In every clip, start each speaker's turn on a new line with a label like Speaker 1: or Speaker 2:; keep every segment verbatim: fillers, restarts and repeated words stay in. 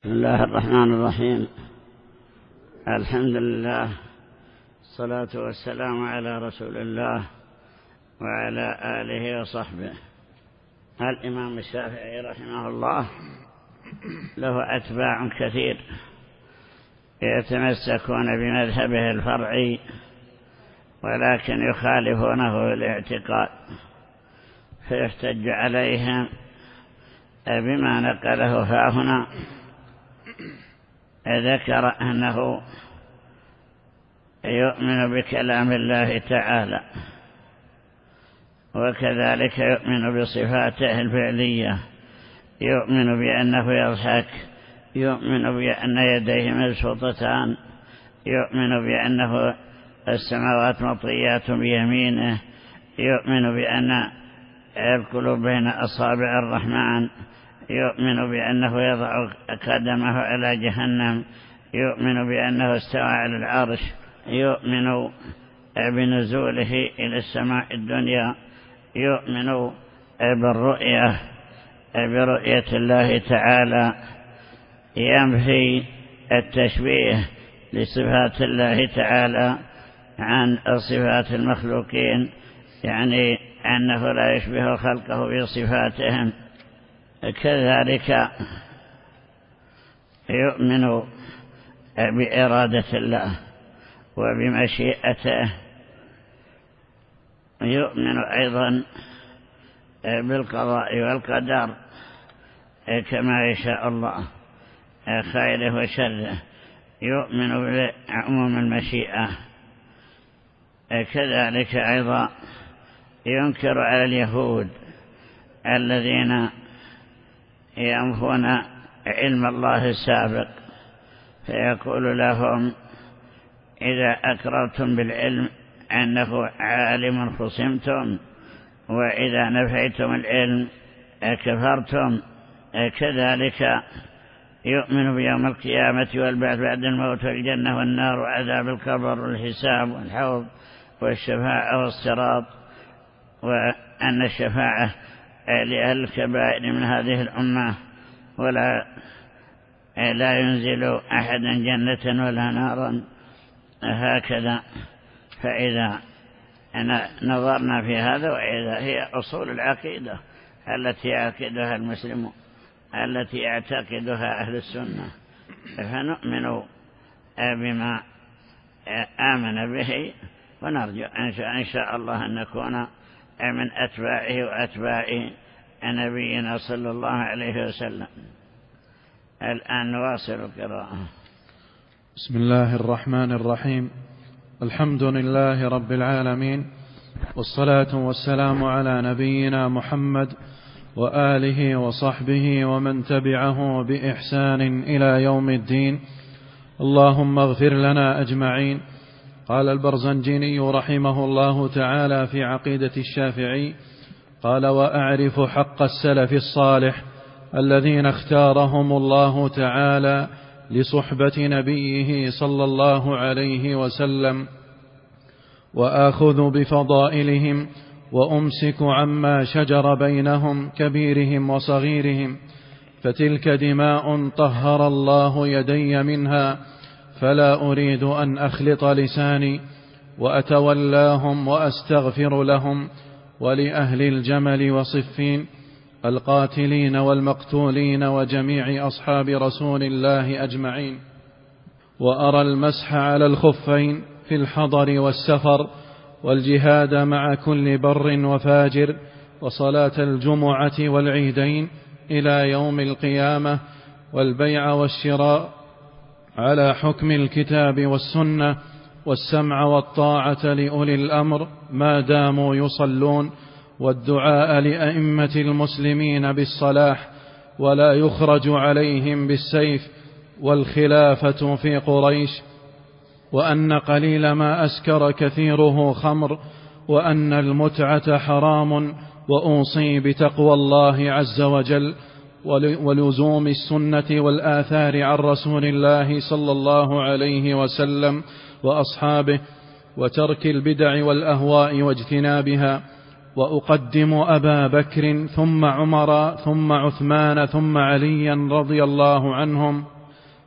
Speaker 1: بسم الله الرحمن الرحيم. الحمد لله، الصلاة والسلام على رسول الله وعلى آله وصحبه. الإمام الشافعي رحمه الله له أتباع كثير يتمسكون بمذهبه الفرعي، ولكن يخالفونه الاعتقاد، فيحتج عليهم بما نقله هاهنا. ذكر أنه يؤمن بكلام الله تعالى، وكذلك يؤمن بصفاته الفعلية، يؤمن بأنه يضحك، يؤمن بأن يديه مبسوطتان، يؤمن بأنه السماوات مطويات بيمينه، يؤمن بأن القلوب بين أصابع الرحمن، يؤمن بأنه يضع قدمه على جهنم، يؤمن بأنه استوى على العرش، يؤمن بنزوله إلى السماء الدنيا، يؤمن بالرؤية برؤية الله تعالى، ينفي التشبيه لصفات الله تعالى عن صفات المخلوقين، يعني أنه لا يشبه خلقه بصفاتهم. كذلك يؤمن بإرادة الله وبمشيئته، يؤمن أيضا بالقضاء والقدر كما يشاء الله خيره وشره، يؤمن بعموم المشيئة. كذلك أيضا ينكر على اليهود الذين ينفون علم الله السابق، فيقول لهم: إذا أقررتم بالعلم أنه عالم خصمتم، وإذا نفيتم العلم كفرتم. كذلك يؤمن بيوم القيامة والبعث بعد الموت والجنة والنار وعذاب القبر والحساب والحوض والشفاعة والصراط، وأن الشفاعة لأهل الكبائر من هذه الأمة، ولا لا ينزل أحدا جنة ولا نارا. هكذا. فإذا نظرنا في هذا، وإذا هي أصول العقيدة التي يعقدها المسلمون، التي يعتقدها أهل السنة، فنؤمن بما آمن به، ونرجو إن شاء الله أن نكون من أتباعه وأتباع نبينا صلى الله عليه وسلم. الآن نواصل القراءة.
Speaker 2: بسم الله الرحمن الرحيم. الحمد لله رب العالمين، والصلاة والسلام على نبينا محمد وآله وصحبه ومن تبعه بإحسان إلى يوم الدين. اللهم اغفر لنا أجمعين. قال البرزنجيني رحمه الله تعالى في عقيدة الشافعي، قال: وأعرف حق السلف الصالح الذين اختارهم الله تعالى لصحبة نبيه صلى الله عليه وسلم، وآخذ بفضائلهم، وأمسك عما شجر بينهم كبيرهم وصغيرهم، فتلك دماء طهر الله يدي منها، فلا أريد أن أخلط لساني، وأتولاهم وأستغفر لهم ولأهل الجمل وصفين القاتلين والمقتولين وجميع أصحاب رسول الله أجمعين. وأرى المسح على الخفين في الحضر والسفر، والجهاد مع كل بر وفاجر، وصلاة الجمعة والعيدين إلى يوم القيامة، والبيع والشراء على حكم الكتاب والسنة، والسمع والطاعة لأولي الأمر ما داموا يصلون، والدعاء لأئمة المسلمين بالصلاح ولا يخرج عليهم بالسيف، والخلافة في قريش، وأن قليل ما أسكر كثيره خمر، وأن المتعة حرام، وأوصي بتقوى الله عز وجل ولزوم السنة والآثار عن رسول الله صلى الله عليه وسلم وأصحابه، وترك البدع والأهواء واجتنابها. وأقدم أبا بكر ثم عمر ثم عثمان ثم عليا رضي الله عنهم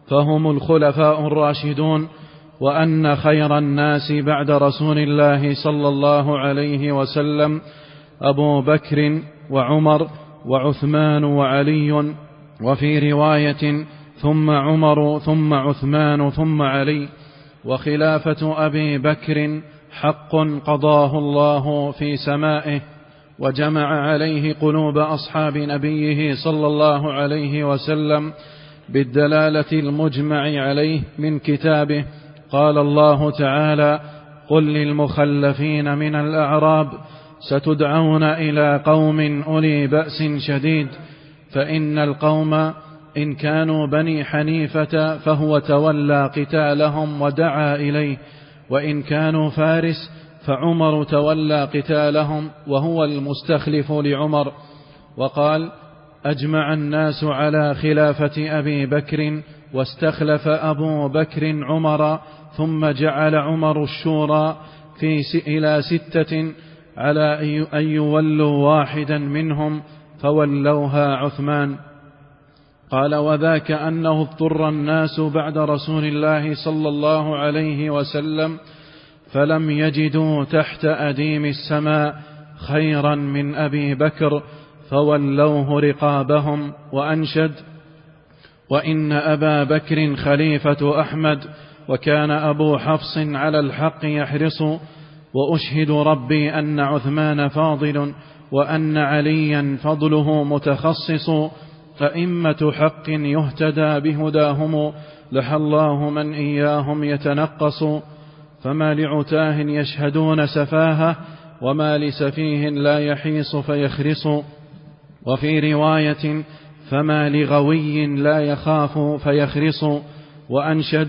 Speaker 2: فهم الخلفاء الراشدون، وأن خير الناس بعد رسول الله صلى الله عليه وسلم أبو بكر وعمر وعثمان وعلي، وفي رواية ثم عمر ثم عثمان ثم علي. وخلافة أبي بكر حق قضاه الله في سمائه، وجمع عليه قلوب أصحاب نبيه صلى الله عليه وسلم بالدلالة المجمع عليه من كتابه. قال الله تعالى: قل للمخلفين من الأعراب ستدعون إلى قوم أولي بأس شديد، فإن القوم إن كانوا بني حنيفة فهو تولى قتالهم ودعا إليه، وإن كانوا فارس فعمر تولى قتالهم وهو المستخلف لعمر. وقال: أجمع الناس على خلافة أبي بكر، واستخلف أبو بكر عمر، ثم جعل عمر الشورى في س... إلى ستة على أن يولوا واحدا منهم، فولوها عثمان. قال: وذاك أنه اضطر الناس بعد رسول الله صلى الله عليه وسلم فلم يجدوا تحت أديم السماء خيرا من أبي بكر فولوه رقابهم. وأنشد: وإن أبا بكر خليفة أحمد، وكان أبو حفص على الحق يحرص، وأشهد ربي أن عثمان فاضل، وأن عليا فضله متخصص، أئمة حق يهتدى بهداهم، لحى الله من إياهم يتنقص. فما لعتاه يشهدون سفاهة، وما لسفيه لا يحيص فيخرص. وفي رواية: فما لغوي لا يخاف فيخرص. وأنشد: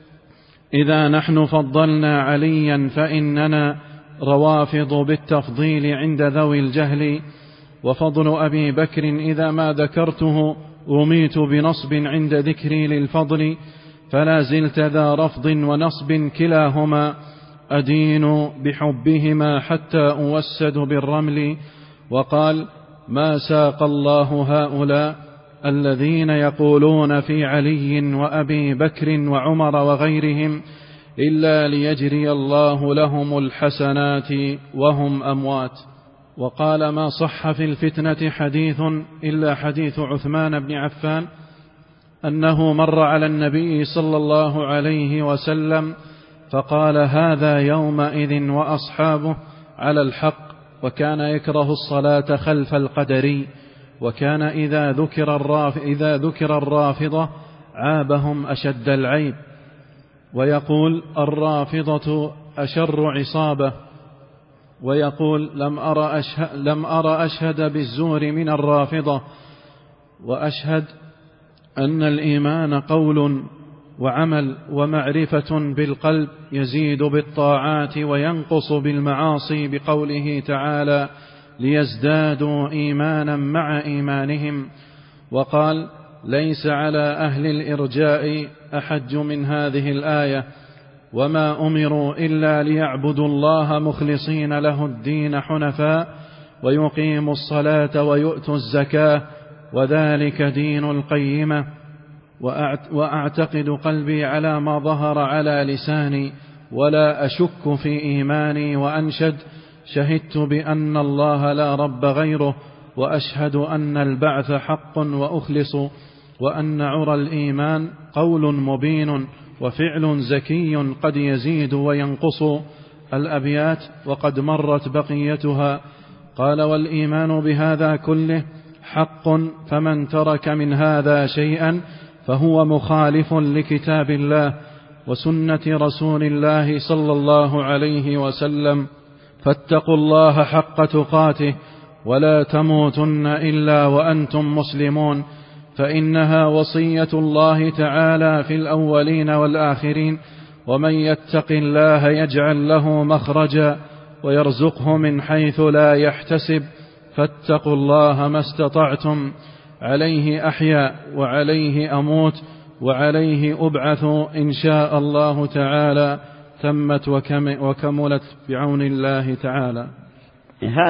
Speaker 2: إذا نحن فضلنا عليا فإننا روافض بالتفضيل عند ذوي الجهل، وفضل أبي بكر إذا ما ذكرته رميت بنصب عند ذكري للفضل، فلا زلت ذا رفض ونصب كلاهما، أدين بحبهما حتى أوسد بالرمل. وقال: ما ساق الله هؤلاء الذين يقولون في علي وأبي بكر وعمر وغيرهم إلا ليجري الله لهم الحسنات وهم أموات. وقال: ما صح في الفتنة حديث إلا حديث عثمان بن عفان أنه مر على النبي صلى الله عليه وسلم فقال: هذا يومئذ وأصحابه على الحق. وكان يكره الصلاة خلف القدري، وكان إذا ذكر, الراف إذا ذكر الرافضة عابهم أشد العيب، ويقول: الرافضة أشر عصابة، ويقول: لم أرى أشهد, لم أرى أشهد بالزور من الرافضة، وأشهد أن الإيمان قول وعمل ومعرفة بالقلب، يزيد بالطاعات وينقص بالمعاصي، بقوله تعالى: ليزدادوا إيمانا مع إيمانهم. وقال: ليس على أهل الإرجاء أحج من هذه الآية، وما أمروا إلا ليعبدوا الله مخلصين له الدين حنفاء، ويقيموا الصلاة ويؤتوا الزكاة، وذلك دين القيمة. وأعتقد قلبي على ما ظهر على لساني، ولا أشك في إيماني. وأنشد: شهدت بأن الله لا رب غيره، وأشهد أن البعث حق، وأخلص، وأن عرى الإيمان قول مبين وفعل زكي قد يزيد وينقص. الأبيات وقد مرت بقيتها. قال: والإيمان بهذا كله حق، فمن ترك من هذا شيئا فهو مخالف لكتاب الله وسنة رسول الله صلى الله عليه وسلم، فاتقوا الله حق تقاته، ولا تموتن إلا وأنتم مسلمون، فإنها وصية الله تعالى في الأولين والآخرين، ومن يتق الله يجعل له مخرجا ويرزقه من حيث لا يحتسب، فاتقوا الله ما استطعتم، عليه أحيا وعليه أموت وعليه أبعث إن شاء الله تعالى. تمت وكملت بعون الله تعالى.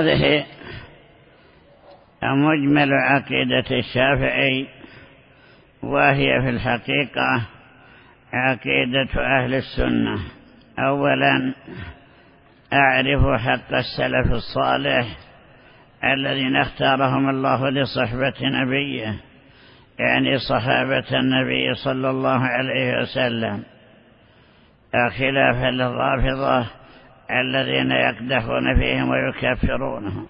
Speaker 1: هذه مجمل عقيدة الشافعي وهي في الحقيقة عقيدة أهل السنة. أولا أعرف حق السلف الصالح الذين اختارهم الله لصحبة نبيه، يعني صحابة النبي صلى الله عليه وسلم، خلافا للرافضة الذين يقدحون فيهم ويكفرونهم.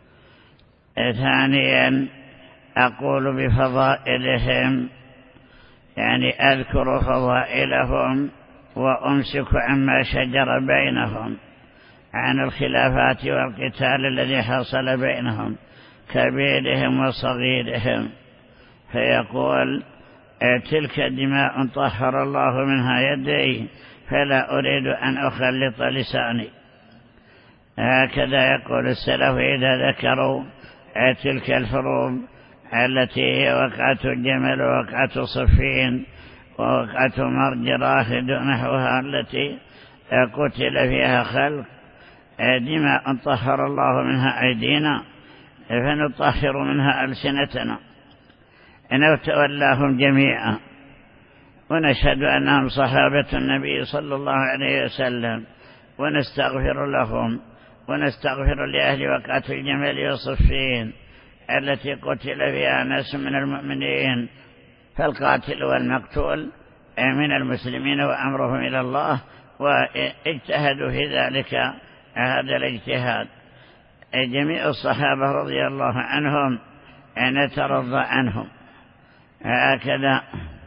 Speaker 1: ثانيا أقول بفضائلهم، يعني أذكر فضائلهم وأمسك عما شجر بينهم عن الخلافات والقتال الذي حصل بينهم كبيرهم وصغيرهم، فيقول تلك دماء طهر الله منها يدي فلا أريد أن أخلط لساني. هكذا يقول السلف إذا ذكروا تلك الحروب التي هي وقعة الجمل ووقعة صفين ووقعة مرج راهد نحوها التي قتل فيها خلق، دماء طهر الله منها أيدينا فنطهر منها ألسنتنا، نتولاهم جميعا ونشهد أنهم صحابة النبي صلى الله عليه وسلم، ونستغفر لهم ونستغفر لأهل وقعة الجمل وصفين التي قتل فيها ناس من المؤمنين، فالقاتل والمقتول من المسلمين وأمرهم إلى الله، واجتهدوا في ذلك هذا الاجتهاد. جميع الصحابة رضي الله عنهم نترضى عنهم. هكذا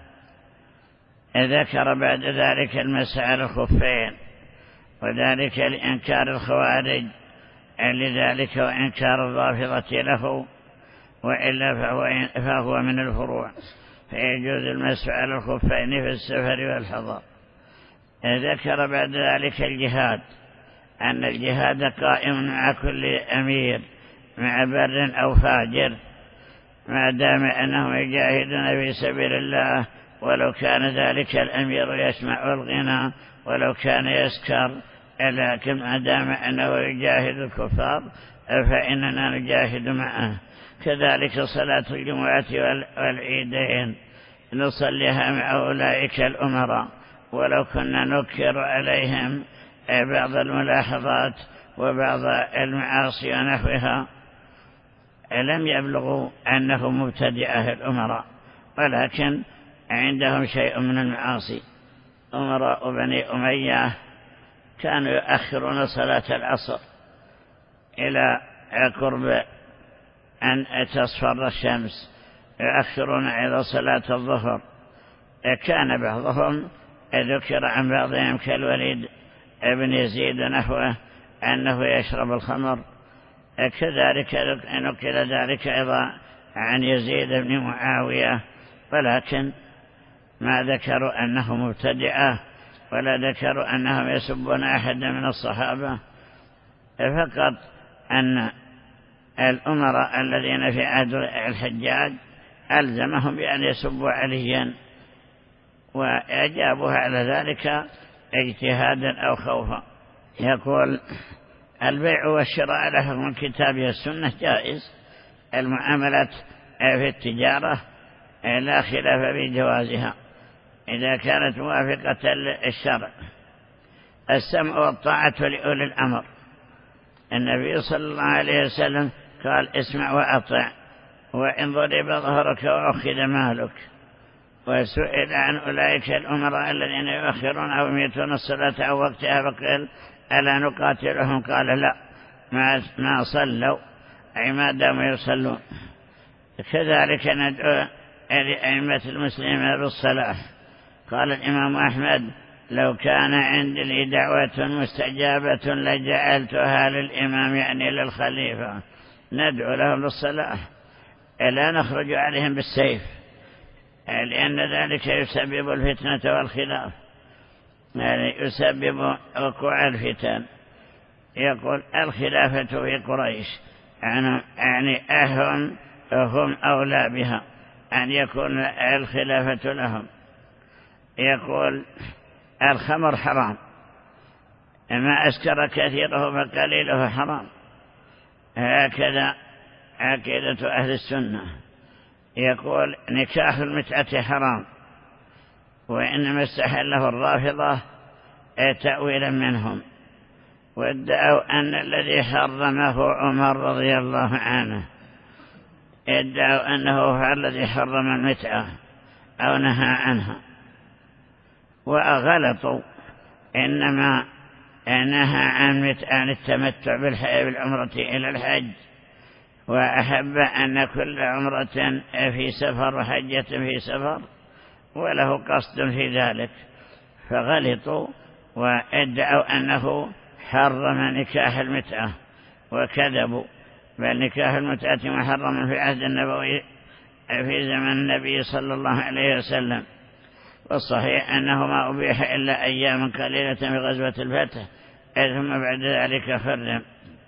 Speaker 1: ذكر بعد ذلك المسعى الخفين، وذلك لإنكار الخوارج لذلك وإنكار الرافضة له، وإلا فهو, فهو من الفروع، فيجوز المسح على الخفين في السفر والحضر. ذكر بعد ذلك الجهاد، أن الجهاد قائم مع كل أمير مع بر أو فاجر، ما دام أنهم يجاهدون في سبيل الله، ولو كان ذلك الأمير يسمع الغنى ولو كان يسكر، لكن ما دام أنه يجاهد الكفار فإننا نجاهد معه. كذلك صلاة الجمعة والعيدين نصليها مع أولئك الأمراء، ولو كنا نكر عليهم بعض الملاحظات وبعض المعاصي ونحوها لم يبلغوا أنهم مبتدئة الأمراء، ولكن عندهم شيء من المعاصي. أمراء بني أمية كانوا يؤخرون صلاة العصر إلى قرب أن تصفر الشمس، يؤخرون إلى صلاة الظهر. كان بعضهم ذكر عن بعضهم كالوليد ابن يزيد نحوه أنه يشرب الخمر. كذلك نقل ذلك أيضا عن يزيد بن معاوية، ولكن ما ذكروا أنه مبتدئة ولا ذكروا أنهم يسبون أحدا من الصحابة، فقط أن الأمراء الذين في عهد الحجاج ألزمهم بأن يسبوا عليا، وأجابوها على ذلك اجتهادا أو خوفا. يقول البيع والشراء على حكم الكتاب والسنة جائز، المعاملات في التجارة لا خلاف في جوازها إذا كانت موافقة للشرع. السمع والطاعة لأولي الأمر، النبي صلى الله عليه وسلم قال اسمع وأطع وإن ضرب ظهرك وأخذ مالك. وسئل عن أولئك الأمراء الذين يؤخرون أو يميتون الصلاة أو وقتها فقال ألا نقاتلهم؟ قال لا، ما صلوا أي ما داموا يصلون. كذلك ندعو لأئمة المسلمين بالصلاة. قال الإمام أحمد لو كان عندي دعوة مستجابة لجعلتها للإمام يعني للخليفة، ندعو لهم بالصلاة لا نخرج عليهم بالسيف، لأن ذلك يسبب الفتنة والخلاف، يعني يسبب وقوع الفتن. يقول الخلافة في قريش يعني أهم هم أولى بها أن يكون الخلافة لهم. يقول الخمر حرام، ما أسكر كثيره فقليله حرام. هكذا عقيدة أهل السنة. يقول نكاح المتعة حرام، وإنما استحله الرافضة تأويلا منهم، وادعوا أن الذي حرمه عمر رضي الله عنه، ادعوا أنه هو الذي حرم المتعة أو نهى عنها، وغلطوا. إنما نهى عن عن التمتع بالعمرة إلى الحج، وأحب أن كل عمرة في سفر وحجة في سفر، وله قصد في ذلك، فغلطوا وادعوا أنه حرم نكاح المتعة وكذبوا. بل نكاح المتعة محرم في عهد النبوي في زمن النبي صلى الله عليه وسلم، والصحيح أنه ما أبيح إلا أيام قليلة في غزوة الفتح، ثم بعد ذلك حرم.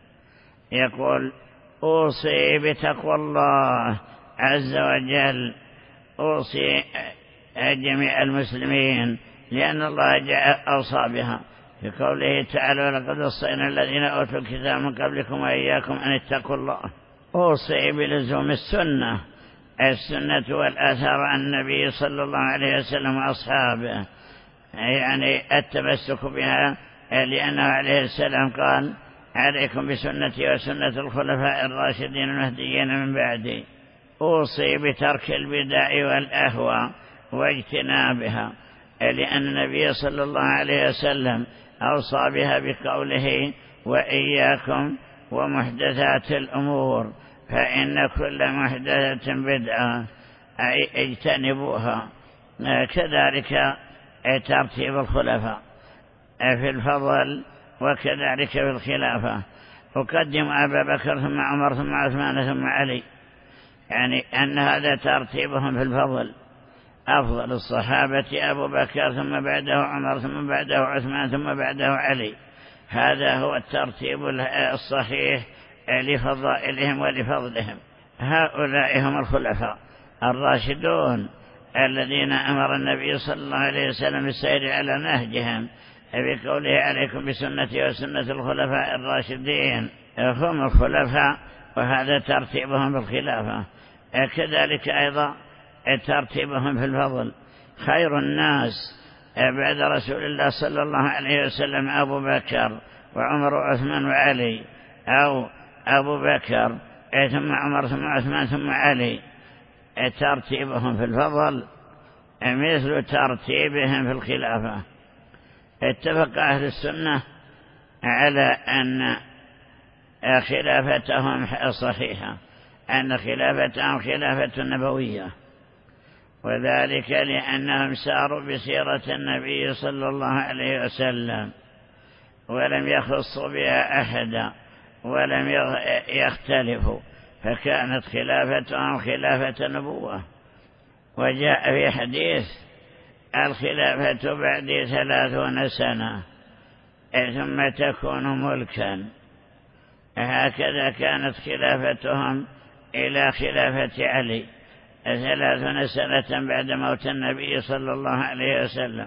Speaker 1: يقول أوصي بتقوى الله عز وجل، أوصي جميع المسلمين، لأن الله أوصى بها في قوله تعالى ولقد وصينا الذين أوتوا الكتاب من قبلكم وإياكم أن اتقوا الله. أوصي بلزوم السنة، السنة والآثار عن النبي صلى الله عليه وسلم وأصحابه، يعني التمسك بها، لأنه عليه السلام قال عليكم بسنتي وسنة الخلفاء الراشدين المهديين من بعدي. أوصي بترك البدع والأهواء واجتنابها، لأن النبي صلى الله عليه وسلم أوصى بها بقوله وإياكم ومحدثات الأمور فإن كل محدثة بدعة، أي اجتنبوها. كذلك ترتيب الخلفاء في الفضل، وكذلك في الخلافة. أقدم أبا بكر ثم عمر ثم عثمان ثم علي، يعني أن هذا ترتيبهم في الفضل. أفضل الصحابة أبو بكر ثم بعده عمر ثم بعده عثمان ثم بعده علي، هذا هو الترتيب الصحيح لفضائلهم ولفضلهم. هؤلاء هم الخلفاء الراشدون الذين أمر النبي صلى الله عليه وسلم بالسير على نهجهم بقوله عليكم بسنتي وسنة الخلفاء الراشدين. هم الخلفاء، وهذا ترتيبهم بالخلافة. كذلك أيضا ترتيبهم في الفضل. خير الناس بعد رسول الله صلى الله عليه وسلم أبو بكر وعمر وعثمان وعلي، أو أبو بكر ثم عمر ثم عثمان ثم علي. ترتيبهم في الفضل مثل ترتيبهم في الخلافة. اتفق أهل السنة على أن خلافتهم صحيحة، أن خلافتهم خلافة نبوية، وذلك لأنهم ساروا بسيرة النبي صلى الله عليه وسلم، ولم يخصوا بها أحدا ولم يختلفوا، فكانت خلافتهم خلافة نبوة. وجاء في حديث الخلافة بعد ثلاثون سنة ثم تكون ملكا. هكذا كانت خلافتهم إلى خلافة علي ثلاثون سنة بعد موت النبي صلى الله عليه وسلم.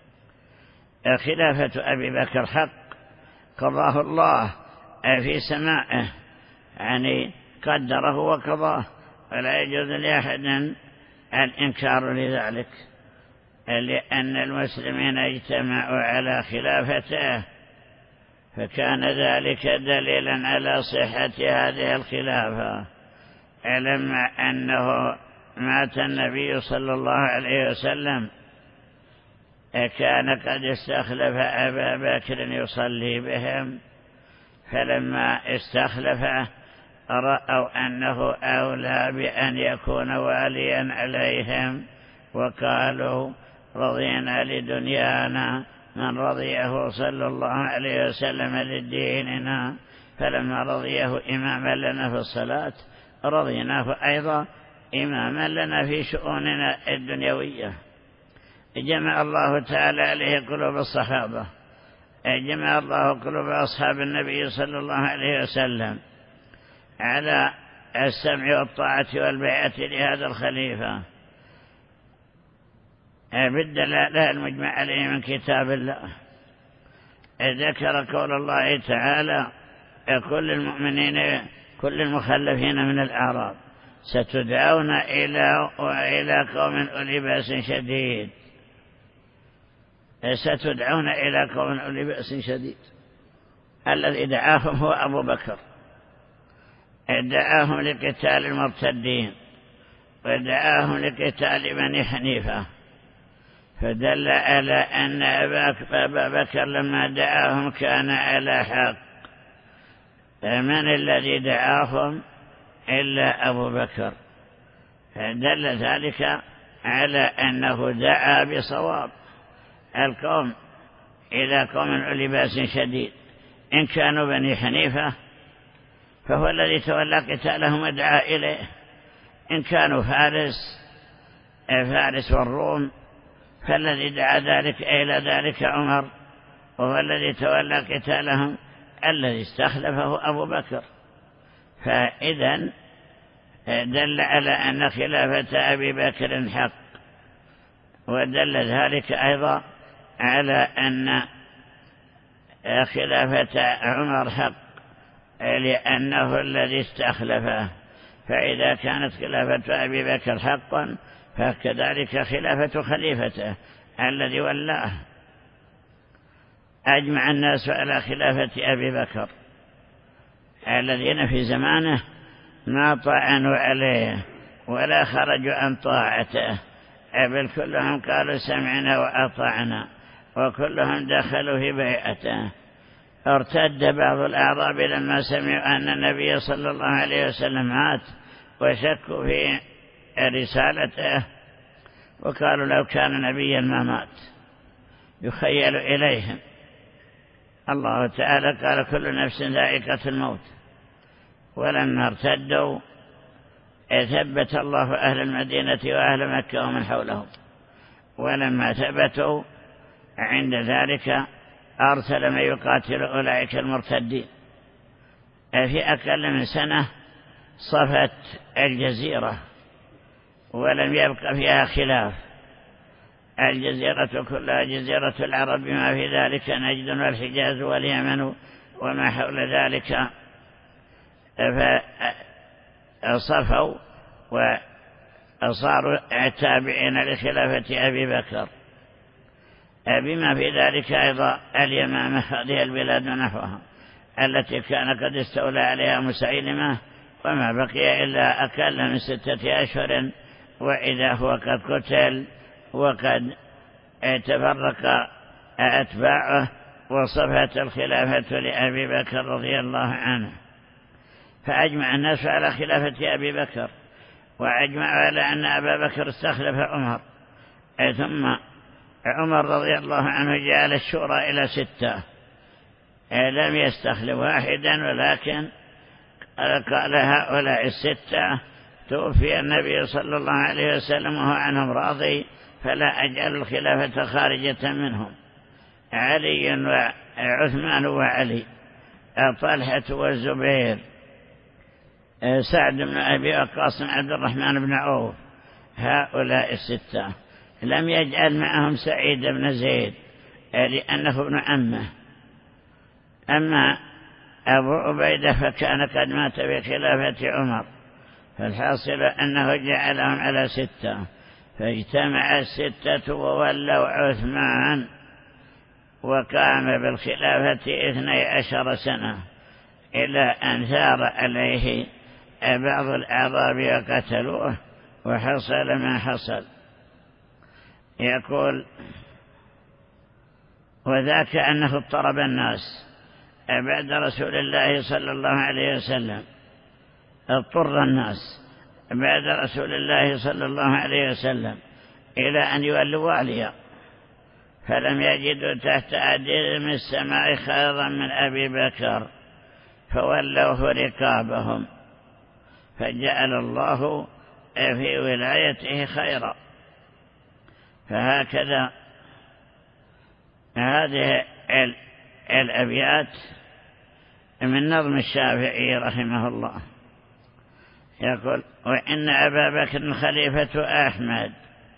Speaker 1: خلافة أبي بكر حق قضاه الله في سمائه، يعني قدره وقضاه، ولا يجوز لأحد الإنكار لذلك، لأن المسلمين اجتمعوا على خلافته، فكان ذلك دليلا على صحة هذه الخلافة. لما أنه مات النبي صلى الله عليه وسلم كان قد استخلف أبا بكر يصلي بهم، فلما استخلفه رأوا أنه أولى بأن يكون واليا عليهم، وقالوا رضينا لدنيانا من رضيه صلى الله عليه وسلم لديننا، فلما رضيه إماما لنا في الصلاة رضيناه أيضا إماما لنا في شؤوننا الدنيوية. جمع الله تعالى عليه قلوب الصحابة، جمع الله قلوب أصحاب النبي صلى الله عليه وسلم على السمع والطاعة والبيعة لهذا الخليفة بالدلالة المجمع عليه من كتاب الله. ذكر قول الله تعالى كل المؤمنين كل المخلفين من الأعراب ستدعون إلى وإلى قوم أولي بأس شديد ستدعون إلى قوم أولي بأس شديد. الذي دعاهم هو أبو بكر، دعاهم لقتال المرتدين ودعاهم لقتال بني حنيفة، فدل على أن أبا بكر لما دعاهم كان على حق. من الذي دعاهم إلا أبو بكر، فدل ذلك على أنه دعا بصواب القوم إلى قوم أولي بأس شديد. إن كانوا بني حنيفة فهو الذي تولى قتالهم ودعا إليه، إن كانوا فارس فارس والروم فالذي دعا ذلك إلى ذلك عمر، وهو الذي تولى قتالهم الذي استخلفه أبو بكر. فإذا دل على أن خلافة أبي بكر حق، ودل ذلك أيضا على أن خلافة عمر حق لأنه الذي استخلفه. فإذا كانت خلافة أبي بكر حقا فكذلك خلافة خليفته الذي ولاه. أجمع الناس على خلافة أبي بكر، الذين في زمانه ما طعنوا عليه ولا خرجوا عن طاعته، بل كلهم قالوا سمعنا وأطعنا، وكلهم دخلوا في بيعته. ارتد بعض الأعراب لما سمعوا أن النبي صلى الله عليه وسلم مات وشكوا في رسالته، وقالوا لو كان نبيا ما مات. يخيل إليهم الله تعالى قال كل نفس ذائقة الموت، ولما ارتدوا ثبت الله أهل المدينة وأهل مكة ومن حولهم، ولما ثبتوا عند ذلك أرسل من يقاتل أولئك المرتدين. في أقل من سنة صفت الجزيرة ولم يبق فيها خلاف، الجزيرة كلها جزيرة العرب بما في ذلك نجد والحجاز واليمن وما حول ذلك، فصفوا وصاروا تابعين لخلافة أبي بكر، بما في ذلك أيضا اليمامة، هذه البلاد نحوها التي كان قد استولى عليها مسيلمة، وما بقي إلا أقل من ستة أشهر وإذا هو قد قتل وقد تفرق أتباعه، وصفت الخلافة لأبي بكر رضي الله عنه. فأجمع الناس على خلافة أبي بكر، وأجمعوا على أن أبا بكر استخلف عمر، ثم عمر رضي الله عنه جعل الشورى إلى ستة، لم يستخلف واحدا، ولكن قال هؤلاء الستة توفي النبي صلى الله عليه وسلم وهو عنهم راضي، فلا أجعل الخلافة خارجة منهم، علي وعثمان وعلي، طلحة والزبير، سعد بن أبي وقاص، عبد الرحمن بن عوف، هؤلاء الستة. لم يجعل معهم سعيد بن زيد لأنه ابن عمه. أما أبو عبيدة فكان قد مات بخلافة عمر، فالحاصل أنه جعلهم على ستة، فاجتمع الستة وولوا عثمان، وقام بالخلافة اثني عشر سنة، إلى أن ثار عليه بعض الأعراب وقتلوه، وحصل ما حصل. يقول وذاك أنه اضطرب الناس بعد رسول الله صلى الله عليه وسلم، اضطر الناس بعد رسول الله صلى الله عليه وسلم إلى أن يولوا واليا، فلم يجدوا تحت أديم السماء خيرا من أبي بكر، فولوه رقابهم، فجعل الله في ولايته خيرا. فهكذا هذه الأبيات من نظم الشافعي رحمه الله. يقول وإن أبا بكر خليفة أحمد،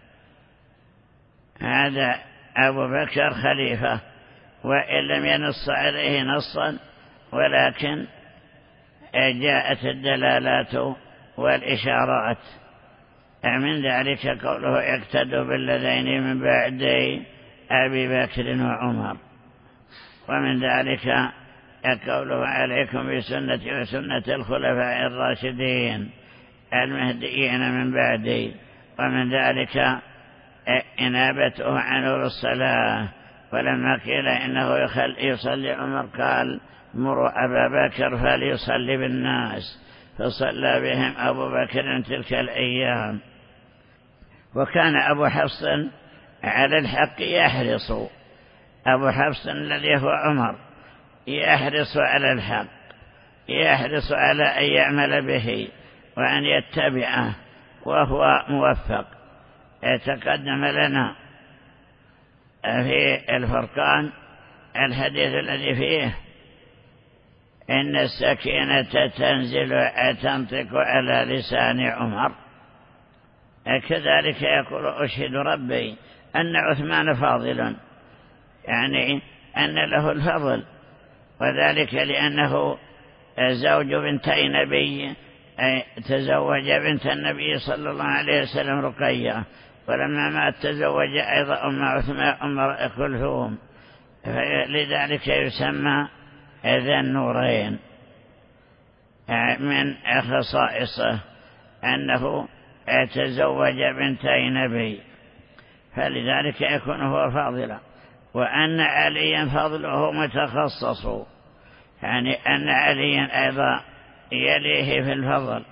Speaker 1: هذا أبو بكر خليفة، وإن لم ينص عليه نصا، ولكن جاءت الدلالات والإشارات. من ذلك قوله يقتدوا بالذين من بعد أبي بكر وعمر. ومن ذلك قوله عليكم بسنتي وسنة الخلفاء الراشدين المهديين من بعدي. ومن ذلك إنابته عن نور الصلاة، ولما قيل إنه يصلي عمر قال مروا أبا بكر فليصلي بالناس، فصلى بهم أبو بكر تلك الأيام. وكان أبو حفص على الحق يحرص، أبو حفص الذي هو عمر يحرص على الحق، يحرص على أن يعمل به وأن يتبعه، وهو موفق. يتقدم لنا في الفرقان الحديث الذي فيه إن السكينة تنزل تنطق على لسان عمر. كذلك يقول أشهد ربي أن عثمان فاضل، يعني أن له الفضل، وذلك لأنه زوج بنتي نبي، تزوج بنت النبي صلى الله عليه وسلم رقية، ولما مات تزوج أيضا أم عثمان أم كلثوم، لذلك يسمى ذا النورين. من خصائصه أنه تزوج بنتي نبي، فلذلك يكون هو فاضلا. وأن عليا فضله متخصص، يعني أن عليا أيضا يليه في الفضل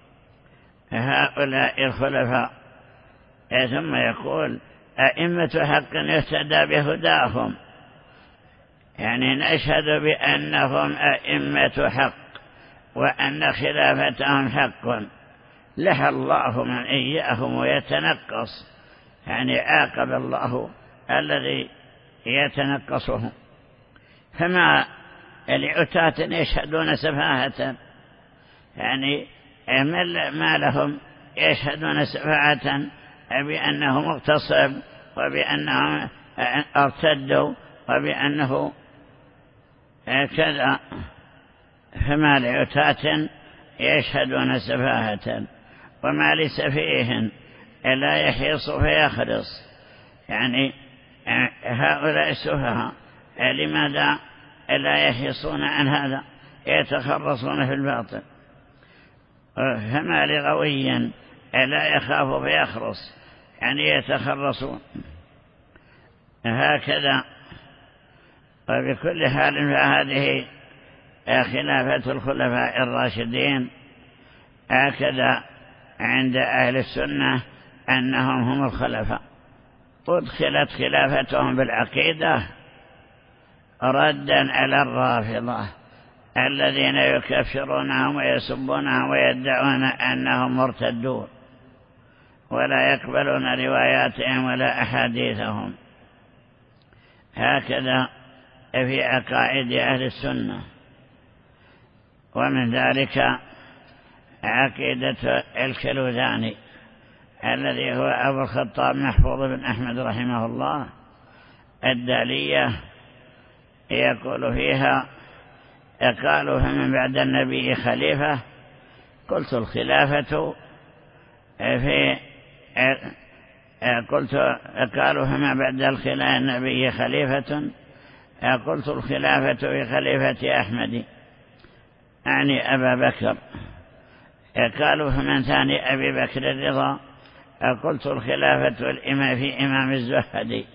Speaker 1: هؤلاء الخلفاء. ثم يقول أئمة حق يهتدى بهداهم، يعني نشهد بأنهم أئمة حق وأن خلافتهم حق. لحى الله من إياهم ويتنقص، يعني عاقب الله الذي يتنقصهم. فما لعتاة يشهدون سفاهة، يعني ما لهم يشهدون سفاهة بأنه مغتصب وبأنهم ارتدوا وبأنه كذا. فما لعتاة يشهدون سفاهة، وما لسفيه لا يحيص فيخرص، يعني هؤلاء السفهاء لماذا لا يحيصون عن هذا؟ يتخرصون في الباطل. فما لغويا لا يخاف فيخرص، يعني يتخرصون. هكذا. وبكل حال فهذه خلافة الخلفاء الراشدين. هكذا عند أهل السنة أنهم هم الخلفاء. أدخلت خلافتهم بالعقيدة ردا على الرافضة الذين يكفرونهم ويسبونهم ويدعون أنهم مرتدون، ولا يقبلون رواياتهم ولا أحاديثهم. هكذا في عقائد أهل السنة. ومن ذلك عقيدة الكلوذاني الذي هو أبو الخطاب محفوظ بن أحمد رحمه الله الدالية، يقول فيها قالوا فمن بعد النبي خليفة. قلت الخلافة في قلت قالوا فما بعد النبي خليفة. قلت الخلافة في خليفة أحمد، يعني أبا بكر. قالوا فمن ثاني أبي بكر الرضا. قلت الخلافة الإمام في إمام الزهدي.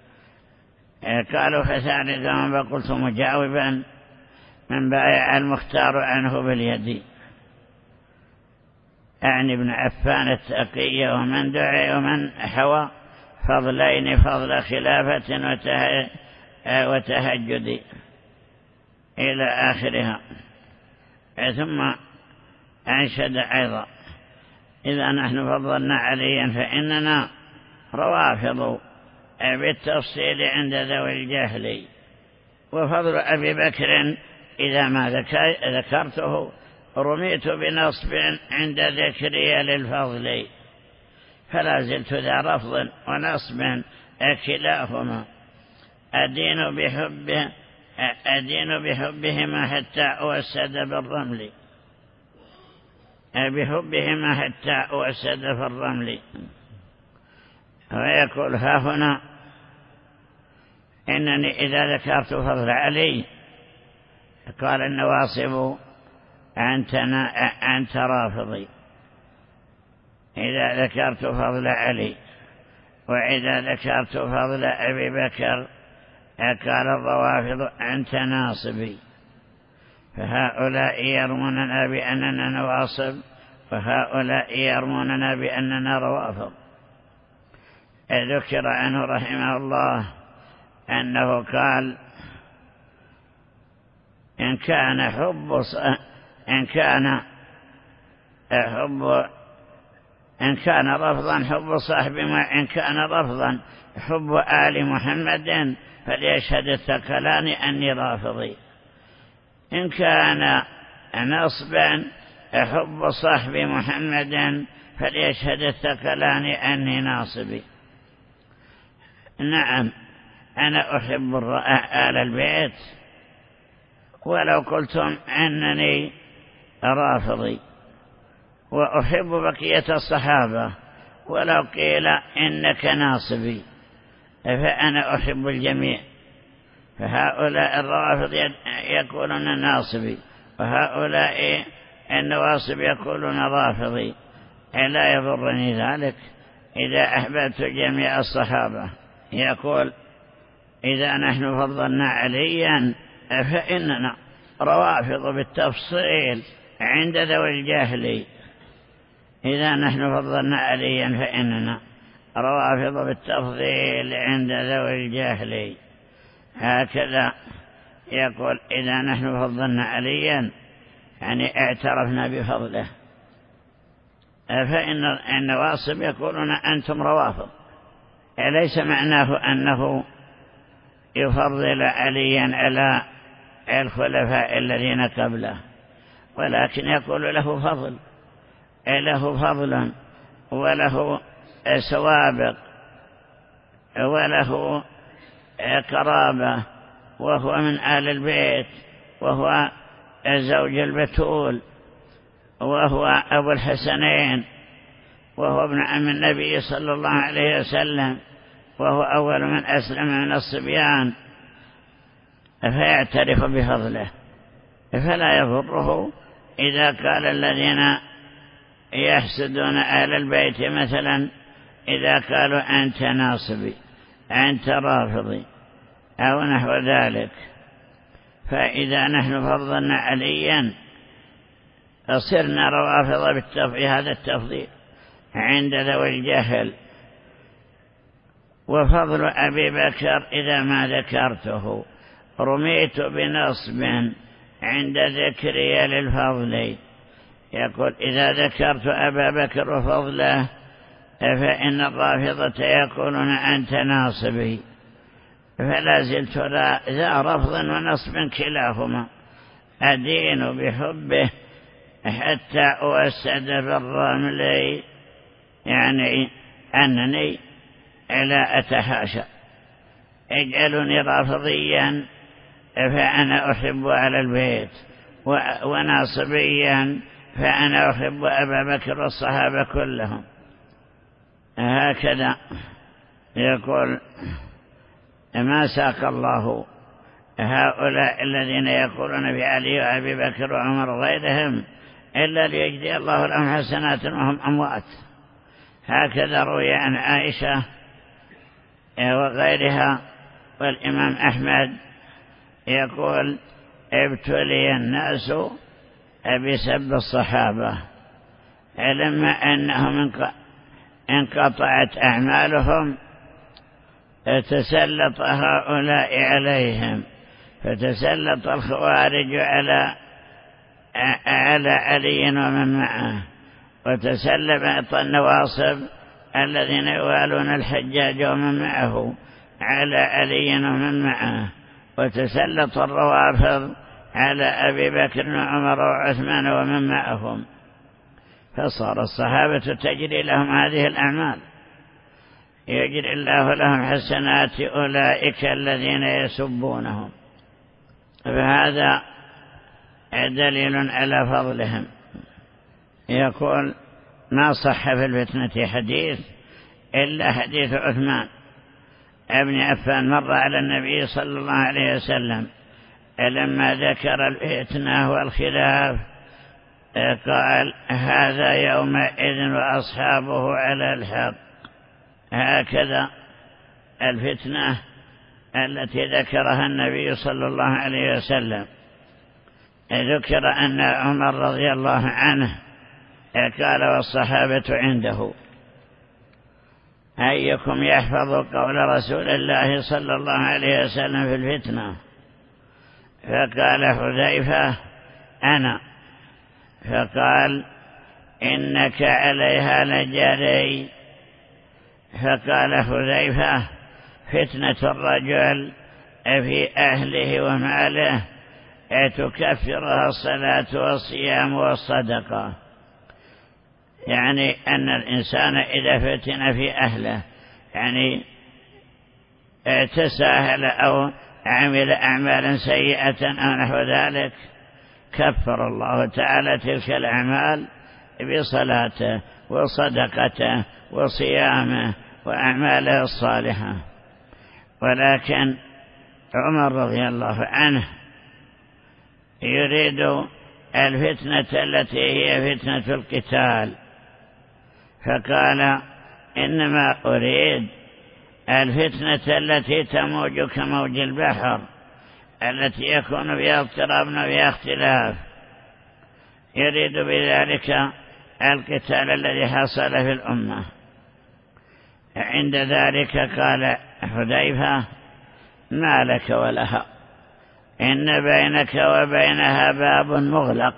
Speaker 1: قالوا فثالثهم فقلت مجاوبا من بايع المختار عنه باليد، يعني ابن عفان التقي ومن دعي ومن حوى فضلين فضل خلافة وتهجد إلى آخرها. ثم أنشد أيضا إذا نحن فضلنا عليا فإننا روافض بالتفصيل عند ذوي الجهل، وفضل أبي بكر إذا ما ذكرته رميت بنصب عند ذكري للفضل، فلا زلت ذا رفض ونصب كلاهما أدين بحبه أدين بحبهما حتى أوسد بالرمل. بحبهما حتى وسد في الرمل. ويقول ها هنا إنني إذا ذكرت فضل علي قال النواصب أنت, أنت رافضي، إذا ذكرت فضل علي، وإذا ذكرت فضل أبي بكر قال الروافض أنت ناصبي. فهؤلاء يرموننا بأننا نواصب، وهؤلاء يرموننا بأننا روافض. ذكر عنه رحمه الله أنه قال إن كان حب إن كان حب إن كان رفضا حب صاحب ما إن كان رفضا حب آل محمد فليشهد الثقلان أني رافضي. إن كان نصبا حب صاحب محمد فليشهد الثقلان أني ناصبي. نعم أنا أحب آل البيت ولو قلتم أنني رافضي، وأحب بقية الصحابة ولو قيل إنك ناصبي، فأنا أحب الجميع. فهؤلاء الروافض يقولون ناصبي، وهؤلاء النواصب يقولون رافضي. لا يضرني ذلك إذا أحببت جميع الصحابة. يقول إذا نحن فضلنا عليا فإننا روافض بالتفصيل عند ذوي الجهل. إذا نحن فضلنا عليا فإننا روافض بالتفضيل عند ذوي الجهل. هكذا يقول إذا نحن فضلنا عليا يعني اعترفنا بفضله. فإن النواصب يقولون أنتم روافض، ليس معناه أنه يفضل عليا على الخلفاء الذين قبله، ولكن يقول له فضل له فضل وله سوابق وله قرابة، وهو من آل البيت، وهو الزوج البتول، وهو أبو الحسنين، وهو ابن عم النبي صلى الله عليه وسلم، وهو أول من أسلم من الصبيان، فيعترف بفضله. فلا يضره إذا قال الذين يحسدون آل البيت مثلا إذا قالوا أنت ناصبي أنت رافضي أو نحو ذلك. فإذا نحن فضلنا عليا صرنا روافض في هذا التفضيل عند ذوي الجهل. وفضل أبي بكر إذا ما ذكرته رميت بنصب عند ذكري للفضل. يقول إذا ذكرت أبا بكر وفضله فإن الرافضة يقولون أنت ناصبي، فلا زلت ذا رفض ونصب كلاهما، أدين بحبه حتى أوسد بالرمل، يعني أنني لا أتحاشى. اجعلني رافضيا فأنا أحب على البيت، وناصبيا فأنا أحب أبا بكر والصحابة كلهم. هكذا يقول ما ساق الله هؤلاء الذين يقولون بعلي وأبي بكر وعمر وغيرهم إلا ليجزي الله لهم حسنات وهم أموات. هكذا روي عن عائشة وغيرها. والإمام أحمد يقول ابتلي الناس بسب الصحابة لما أنهم انقطعت أعمالهم تسلط هؤلاء عليهم، فتسلط الخوارج على على علي ومن معه، وتسلط النواصب الذين يوالون الحجاج ومن معه على علي ومن معه، وتسلط الروافض على أبي بكر وعمر وعثمان ومن معهم. فصار الصحابة تجري لهم هذه الأعمال، يجري الله لهم حسنات أولئك الذين يسبونهم. فهذا دليل على فضلهم. يقول ما صح في الفتنة حديث إلا حديث عثمان ابن عفان مر على النبي صلى الله عليه وسلم لما ذكر الفتنة والخلاف قال هذا يومئذ وأصحابه على الحق. هكذا الفتنة التي ذكرها النبي صلى الله عليه وسلم. ذكر أن عمر رضي الله عنه قال والصحابة عنده أيكم يحفظ قول رسول الله صلى الله عليه وسلم في الفتنة؟ فقال حذيفة أنا. فقال إنك عليها لجري. فقال حذيفة فتنة الرجل في أهله وماله تكفرها الصلاة والصيام والصدقة، يعني أن الإنسان إذا فتن في أهله يعني تساهل أو عمل أعمالا سيئة أو نحو ذلك كفر الله تعالى تلك الأعمال بصلاته وصدقته وصيامه وأعماله الصالحة. ولكن عمر رضي الله عنه يريد الفتنة التي هي فتنة القتال، فقال إنما أريد الفتنة التي تموج كموج البحر التي يكون فيها اضطراب وفيها اختلاف، يريد بذلك القتال الذي حصل في الأمة. عند ذلك قال حذيفة ما لك ولها، إن بينك وبينها باب مغلق.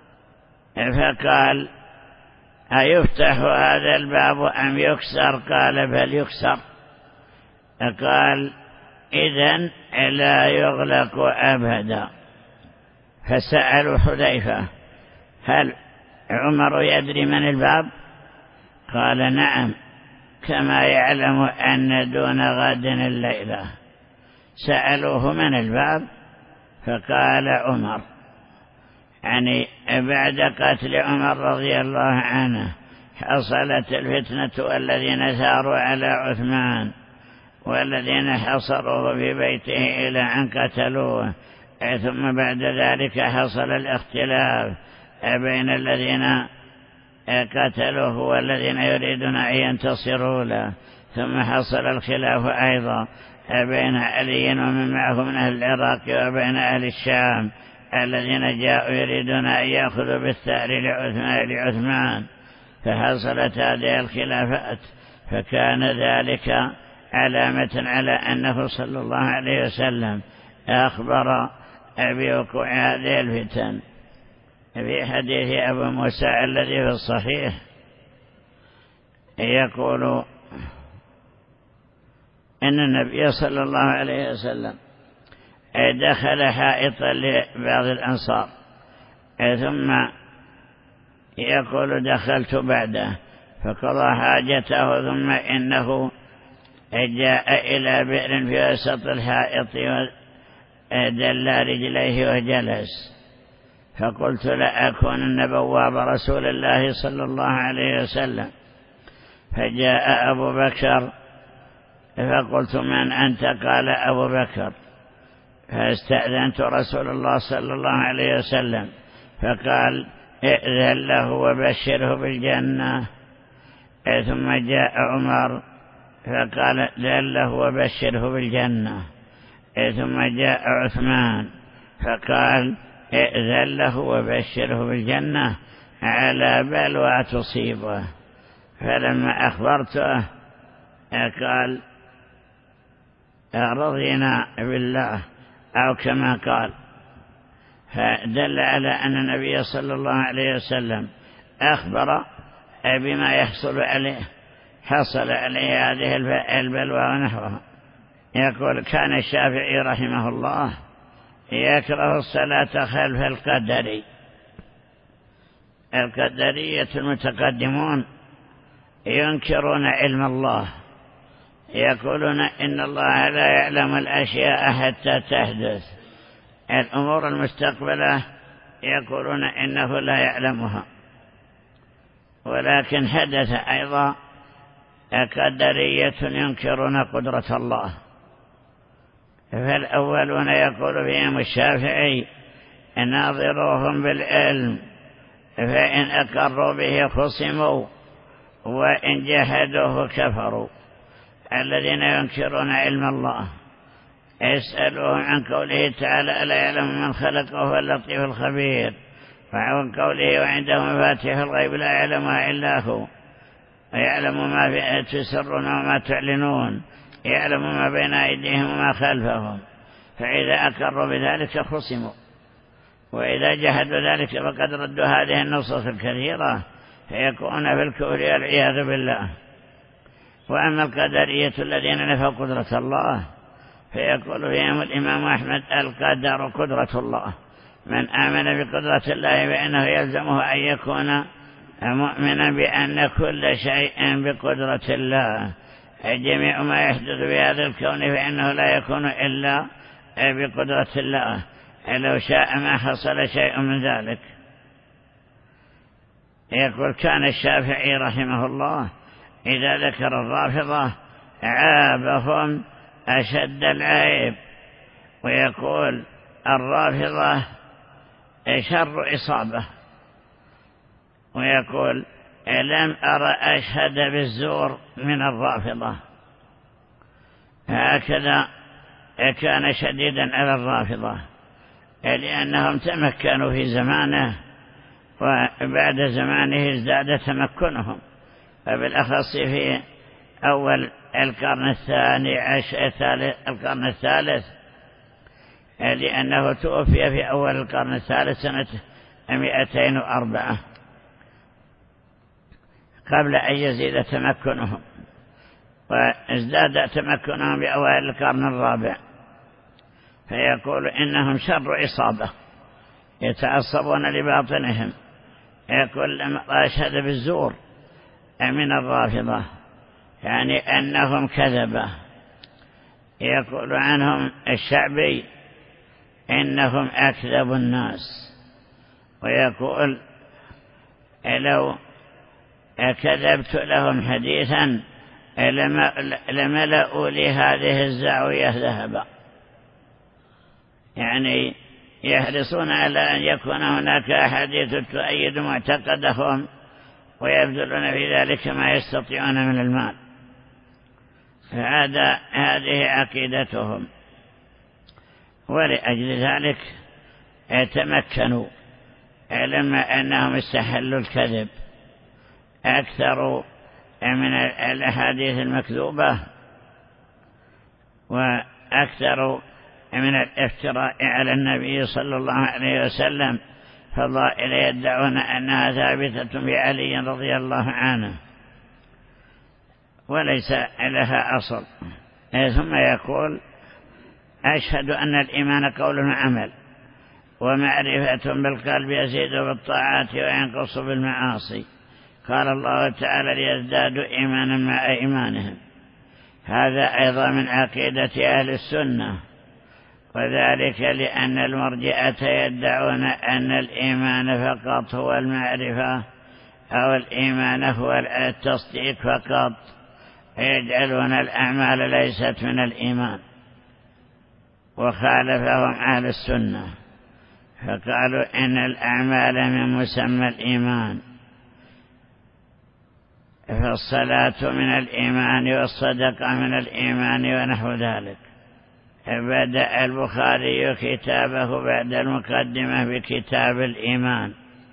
Speaker 1: فقال أيفتح هذا الباب أم يكسر؟ قال بل يكسر. قال إذن لا يغلق أبدا. فسألوا حذيفة هل عمر يدري من الباب؟ قال نعم، كما يعلم أن دون غد الليلة. سألوه من الباب؟ فقال عمر، يعني بعد قتل عمر رضي الله عنه حصلت الفتنة والذين ثاروا على عثمان والذين حصروه في بيته إلى أن قتلوه، ثم بعد ذلك حصل الاختلاف بين الذين قتلوه والذين يريدون أن ينتصروا له، ثم حصل الخلاف أيضا بين علي ومن معه من أهل العراق وبين أهل الشام الذين جاءوا يريدون أن يأخذوا بالثأر لعثمان، فحصلت هذه الخلافات. فكان ذلك علامة على أنه صلى الله عليه وسلم أخبر بوقوع هذه الفتن. في حديث أبو موسى الذي في الصحيح يقول إن النبي صلى الله عليه وسلم دخل حائطا لبعض الأنصار ثم يقول دخلت بعده فقضى حاجته، ثم إنه جاء إلى بئر في وسط الحائط ودل رجليه وجلس، فقلت لأكونن بواب رسول الله صلى الله عليه وسلم. فجاء أبو بكر فقلت من أنت؟ قال أبو بكر. فاستأذنت رسول الله صلى الله عليه وسلم فقال ائذن له وبشره بالجنة. ثم جاء عمر فقال ائذن له وبشره بالجنة. ثم جاء عثمان فقال ائذن له وبشره بالجنة على بلوى تصيبه. فلما أخبرته قال رضينا بالله أو كما قال، فدل على أن النبي صلى الله عليه وسلم أخبر بما يحصل عليه، حصل عليه هذه البلوى ونحوها. يقول كان الشافعي رحمه الله يكره الصلاة خلف القدري. القدرية المتقدمون ينكرون علم الله، يقولون إن الله لا يعلم الأشياء حتى تحدث. الأمور المستقبلة يقولون إنه لا يعلمها. ولكن حدث أيضا قدرية ينكرون قدرة الله، فالأولون يقول فيهم الشافعي ناظروهم بالعلم فإن أقروا به خصموا وإن جحدوه كفروا. الذين ينكرون علم الله اسألوهم عن قوله تعالى ألا يعلم من خلق وهو اللطيف الخبير، وعن قوله وعنده مفاتيح الغيب لا يعلمها إلا هو، ويعلم ما تسرون وما تعلنون، يعلم ما بين أيديهم وما خلفهم. فإذا أقروا بذلك خصموا، وإذا جحدوا ذلك فقد ردوا هذه النصوص الكثيرة فيكون في الكفر والعياذ بالله. وأما القدرية الذين نفوا قدرة الله فيقول فيهم الإمام أحمد القدر قدرة الله، من آمن بقدرة الله فإنه يلزمه أن يكون مؤمنا بأن كل شيء بقدرة الله، جميع ما يحدث بهذا الكون فإنه لا يكون إلا بقدرة الله، لو شاء ما حصل شيء من ذلك. يقول كان الشافعي رحمه الله إذا ذكر الرافضة عابهم أشد العيب، ويقول الرافضة شر إصابة، ويقول لم أرى أشهد بالزور من الرافضة. هكذا كان شديدا على الرافضة لأنهم تمكنوا في زمانه، وبعد زمانه ازداد تمكنهم، فبالأخص في أول القرن الثاني عشر القرن الثالث، لأنه توفي في أول القرن الثالث سنة مئتين وأربعة قبل أن يزيد تمكنهم، وازداد تمكنهم بأوائل القرن الرابع. فيقول إنهم شر إصابة يتعصبون لباطنهم. يقول لم أشهد بالزور من الرافضة، يعني أنهم كذبة. يقول عنهم الشعبي إنهم أكذب الناس، ويقول لو كذبت لهم حديثا لملأوا لي هذه الزاوية ذهبا، يعني يحرصون على أن يكون هناك أحاديث تؤيد معتقدهم ويبذلون في ذلك ما يستطيعون من المال. فهذا هذه عقيدتهم، ولأجل ذلك يتمكنوا لما أنهم استحلوا الكذب أكثر من الأحاديث المكذوبة وأكثر من الافتراء على النبي صلى الله عليه وسلم، فضائل يدعون أنها ثابتة بعلي رضي الله عنه وليس لها أصل. ثم يقول أشهد أن الإيمان قول وعمل ومعرفة بالقلب يزيد بالطاعات وينقص بالمعاصي، قال الله تعالى ليزدادوا إيمانا مع إيمانهم. هذا أيضا من عقيدة أهل السنة، وذلك لأن المرجئة يدعون أن الإيمان فقط هو المعرفة أو الإيمان هو التصديق فقط، يجعلون الأعمال ليست من الإيمان، وخالفهم أهل السنة فقالوا إن الأعمال من مسمى الإيمان، فالصلاة من الإيمان والصدقة من الإيمان ونحو ذلك. بدأ البخاري كتابه بعد المقدمة بكتاب الإيمان،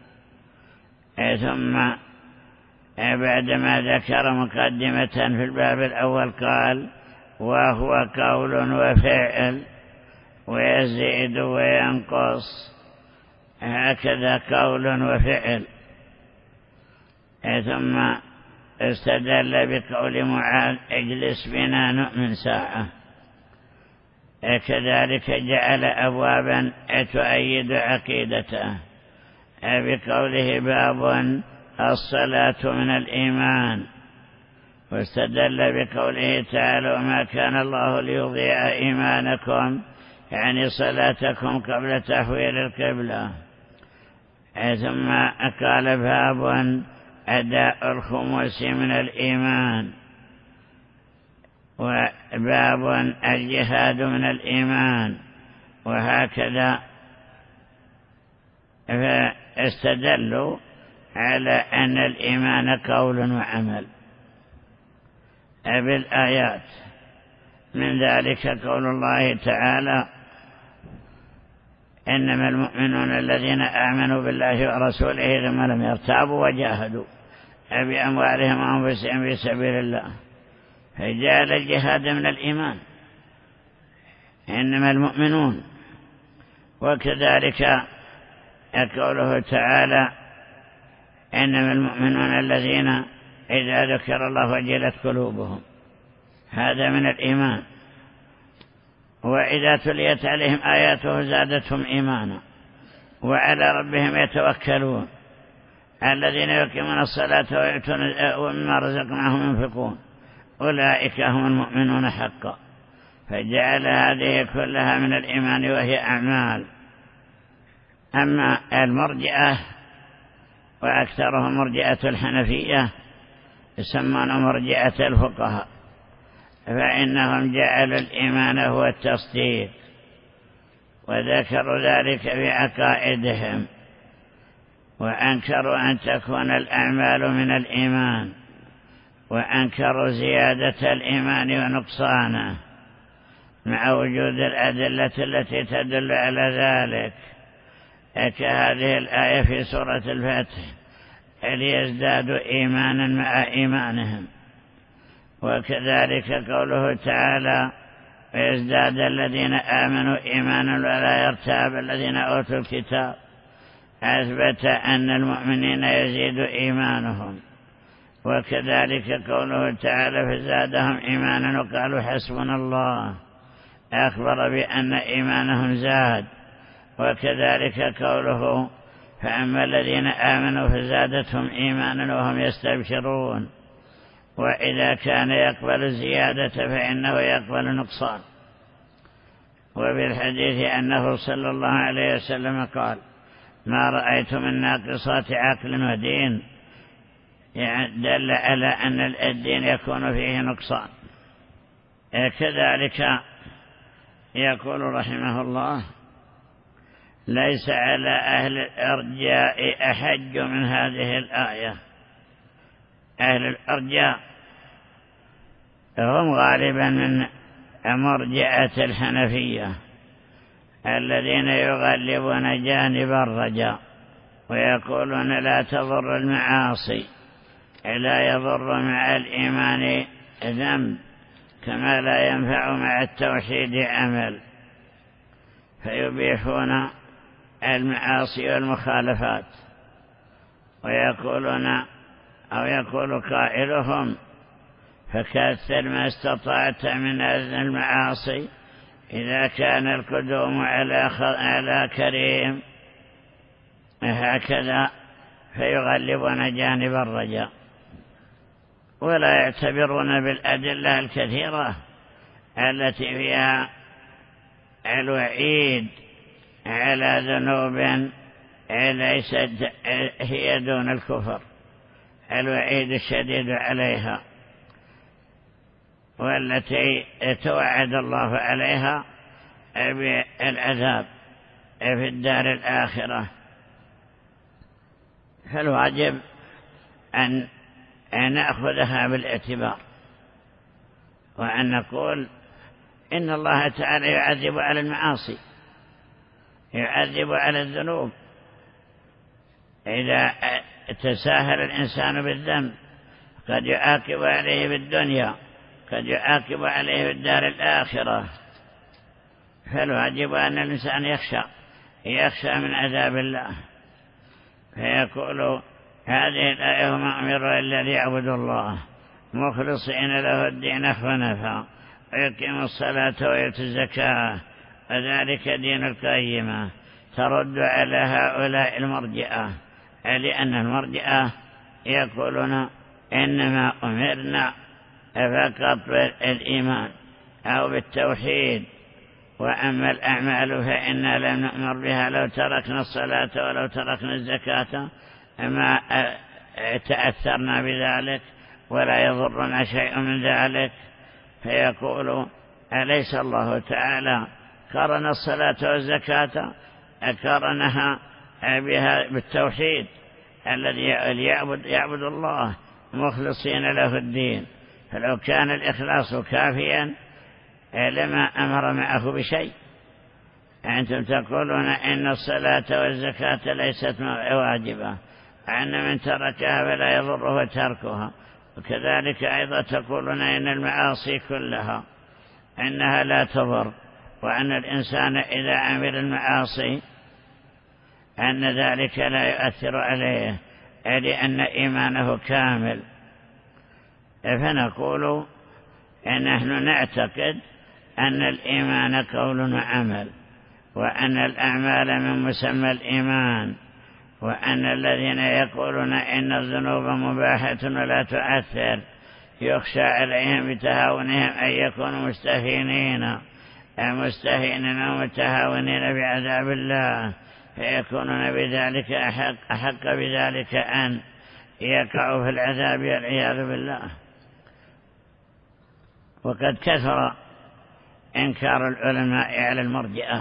Speaker 1: ثم بعدما ذكر مقدمة في الباب الأول قال وهو قول وفعل ويزيد وينقص، هكذا قول وفعل. ثم استدل بقول معاذ اجلس بنا نؤمن ساعة، كذلك جعل أبوابا تؤيد عقيدته بقوله باب الصلاة من الإيمان، واستدل بقوله تعالى وما كان الله ليضيع إيمانكم، يعني صلاتكم قبل تحويل القبلة. ثم قال باب أداء الخمس من الإيمان، وباب الجهاد من الإيمان، وهكذا. فاستدلوا على أن الإيمان قول وعمل بالآيات. من ذلك قول الله تعالى: إنما المؤمنون الذين آمنوا بالله ورسوله ثم لم يرتابوا وجاهدوا بأموالهم وأنفسهم في سبيل الله، فجعل الجهاد من الإيمان. إنما المؤمنون. وكذلك قوله تعالى: إنما المؤمنون الذين إذا ذكر الله وجلت قلوبهم، هذا من الإيمان. وإذا تليت عليهم آياته زادتهم إيمانا وعلى ربهم يتوكلون، الذين يقيمون الصلاة ويؤتون ومما رزقناهم ينفقون، أولئك هم المؤمنون حقا. فجعل هذه كلها من الإيمان وهي أعمال. أما المرجئة وأكثرهم مرجئة الحنفية يسمون مرجئة الفقهاء، فإنهم جعلوا الإيمان هو التصديق، وذكروا ذلك في عقائدهم، وأنكروا أن تكون الأعمال من الإيمان، وأنكروا زيادة الإيمان ونقصانه مع وجود الأدلة التي تدل على ذلك، كهذه الآية في سورة الفتح: ليزدادوا إيمانا مع إيمانهم. وكذلك قوله تعالى: ويزداد الذين آمنوا إيمانا ولا يرتاب الذين أوتوا الكتاب، أثبت أن المؤمنين يزيد إيمانهم. وكذلك قوله تعالى: فزادهم إيمانا وقالوا حسبنا الله، أخبر بأن إيمانهم زاد. وكذلك قوله: فأما الذين آمنوا فزادتهم إيمانا وهم يستبشرون. وإذا كان يقبل الزيادة فإنه يقبل نقصان. وبالحديث أنه صلى الله عليه وسلم قال: ما رأيت من ناقصات عقل ودين، دل على أن الدين يكون فيه نقصان. كذلك يقول رحمه الله: ليس على أهل الأرجاء أحج من هذه الآية. أهل الأرجاء هم غالبا من مرجئة الحنفية الذين يغلبون جانب الرجاء، ويقولون لا تضر المعاصي، لا يضر مع الإيمان ذنب، كما لا ينفع مع التوحيد عمل، فيبيحون المعاصي والمخالفات. ويقولون أو يقول قائلهم: فكثر ما استطعت من أذن المعاصي إذا كان القدوم على على كريم، هكذا. فيغلبون جانب الرجاء، ولا يعتبرون بالأدلة الكثيرة التي فيها الوعيد على ذنوب ليست هي دون الكفر، الوعيد الشديد عليها، والتي توعد الله عليها بالعذاب في الدار الآخرة. فالواجب أن نأخذها بالاعتبار، وأن نقول إن الله تعالى يعذب على المعاصي، يعذب على الذنوب. إذا تساهل الإنسان بالذنب قد يعاقب عليه بالدنيا، قد يعاقب عليه بالدار الآخرة. فالواجب أن الإنسان يخشى يخشى من عذاب الله. فيقول: هذه الآية: وما أمروا إلا ليعبدوا الله مخلصين له الدين حنفاء ويقيموا الصلاة ويؤتوا الزكاة وذلك دين القيمة، ترد على هؤلاء المرجئة، لأن المرجئة يقولون إنما أمرنا فقط بالإيمان أو بالتوحيد، وأما الأعمال فإنا لم نؤمر بها لو تركنا الصلاة ولو تركنا الزكاة ما تأثرنا بذلك ولا يضرنا شيء من ذلك. فيقول أليس الله تعالى قرن الصلاة والزكاة قرنها بها بالتوحيد الذي يعبد, يعبد الله مخلصين له الدين، فلو كان الإخلاص كافيا لما أمر معه بشيء. أنتم تقولون إن الصلاة والزكاة ليست واجبة، أن من تركها فلا يضره تركها، وكذلك أيضا تقولون إن المعاصي كلها إنها لا تضر، وأن الإنسان إذا عمل المعاصي أن ذلك لا يؤثر عليه لأن إيمانه كامل. فنقول إن نحن نعتقد أن الإيمان قول وعمل، وأن الأعمال من مسمى الإيمان، وأن الذين يقولون إن الذنوب مباحة ولا تؤثر يخشى عليهم بتهاونهم أن يكونوا مستهينين مستهينين ومتهاونين بعذاب الله، فيكونون بذلك أحق, أحق بذلك أن يقعوا في العذاب والعياذ بالله. وقد كثر إنكار العلماء على المرجئة،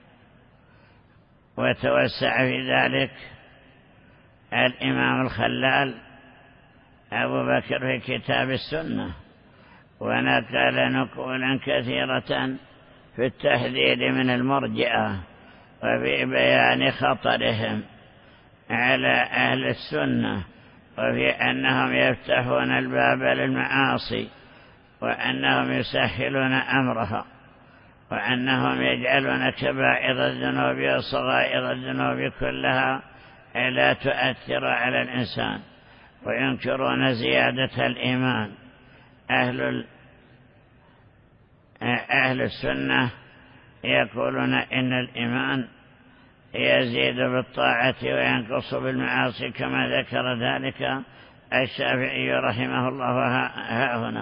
Speaker 1: وتوسع في ذلك الإمام الخلال أبو بكر في كتاب السنة، ونقل نقولا كثيرة في التحذير من المرجئة وفي بيان خطرهم على أهل السنة، وفي أنهم يفتحون الباب للمعاصي، وأنهم يسهلون أمرها، وأنهم يجعلون كبائر الذنوب وصغائر الذنوب كلها لا تؤثر على الإنسان، وينكرون زيادة الإيمان. أهل, أهل السنة يقولون إن الإيمان يزيد بالطاعة وينقص بالمعاصي، كما ذكر ذلك الشافعي رحمه الله ها هنا.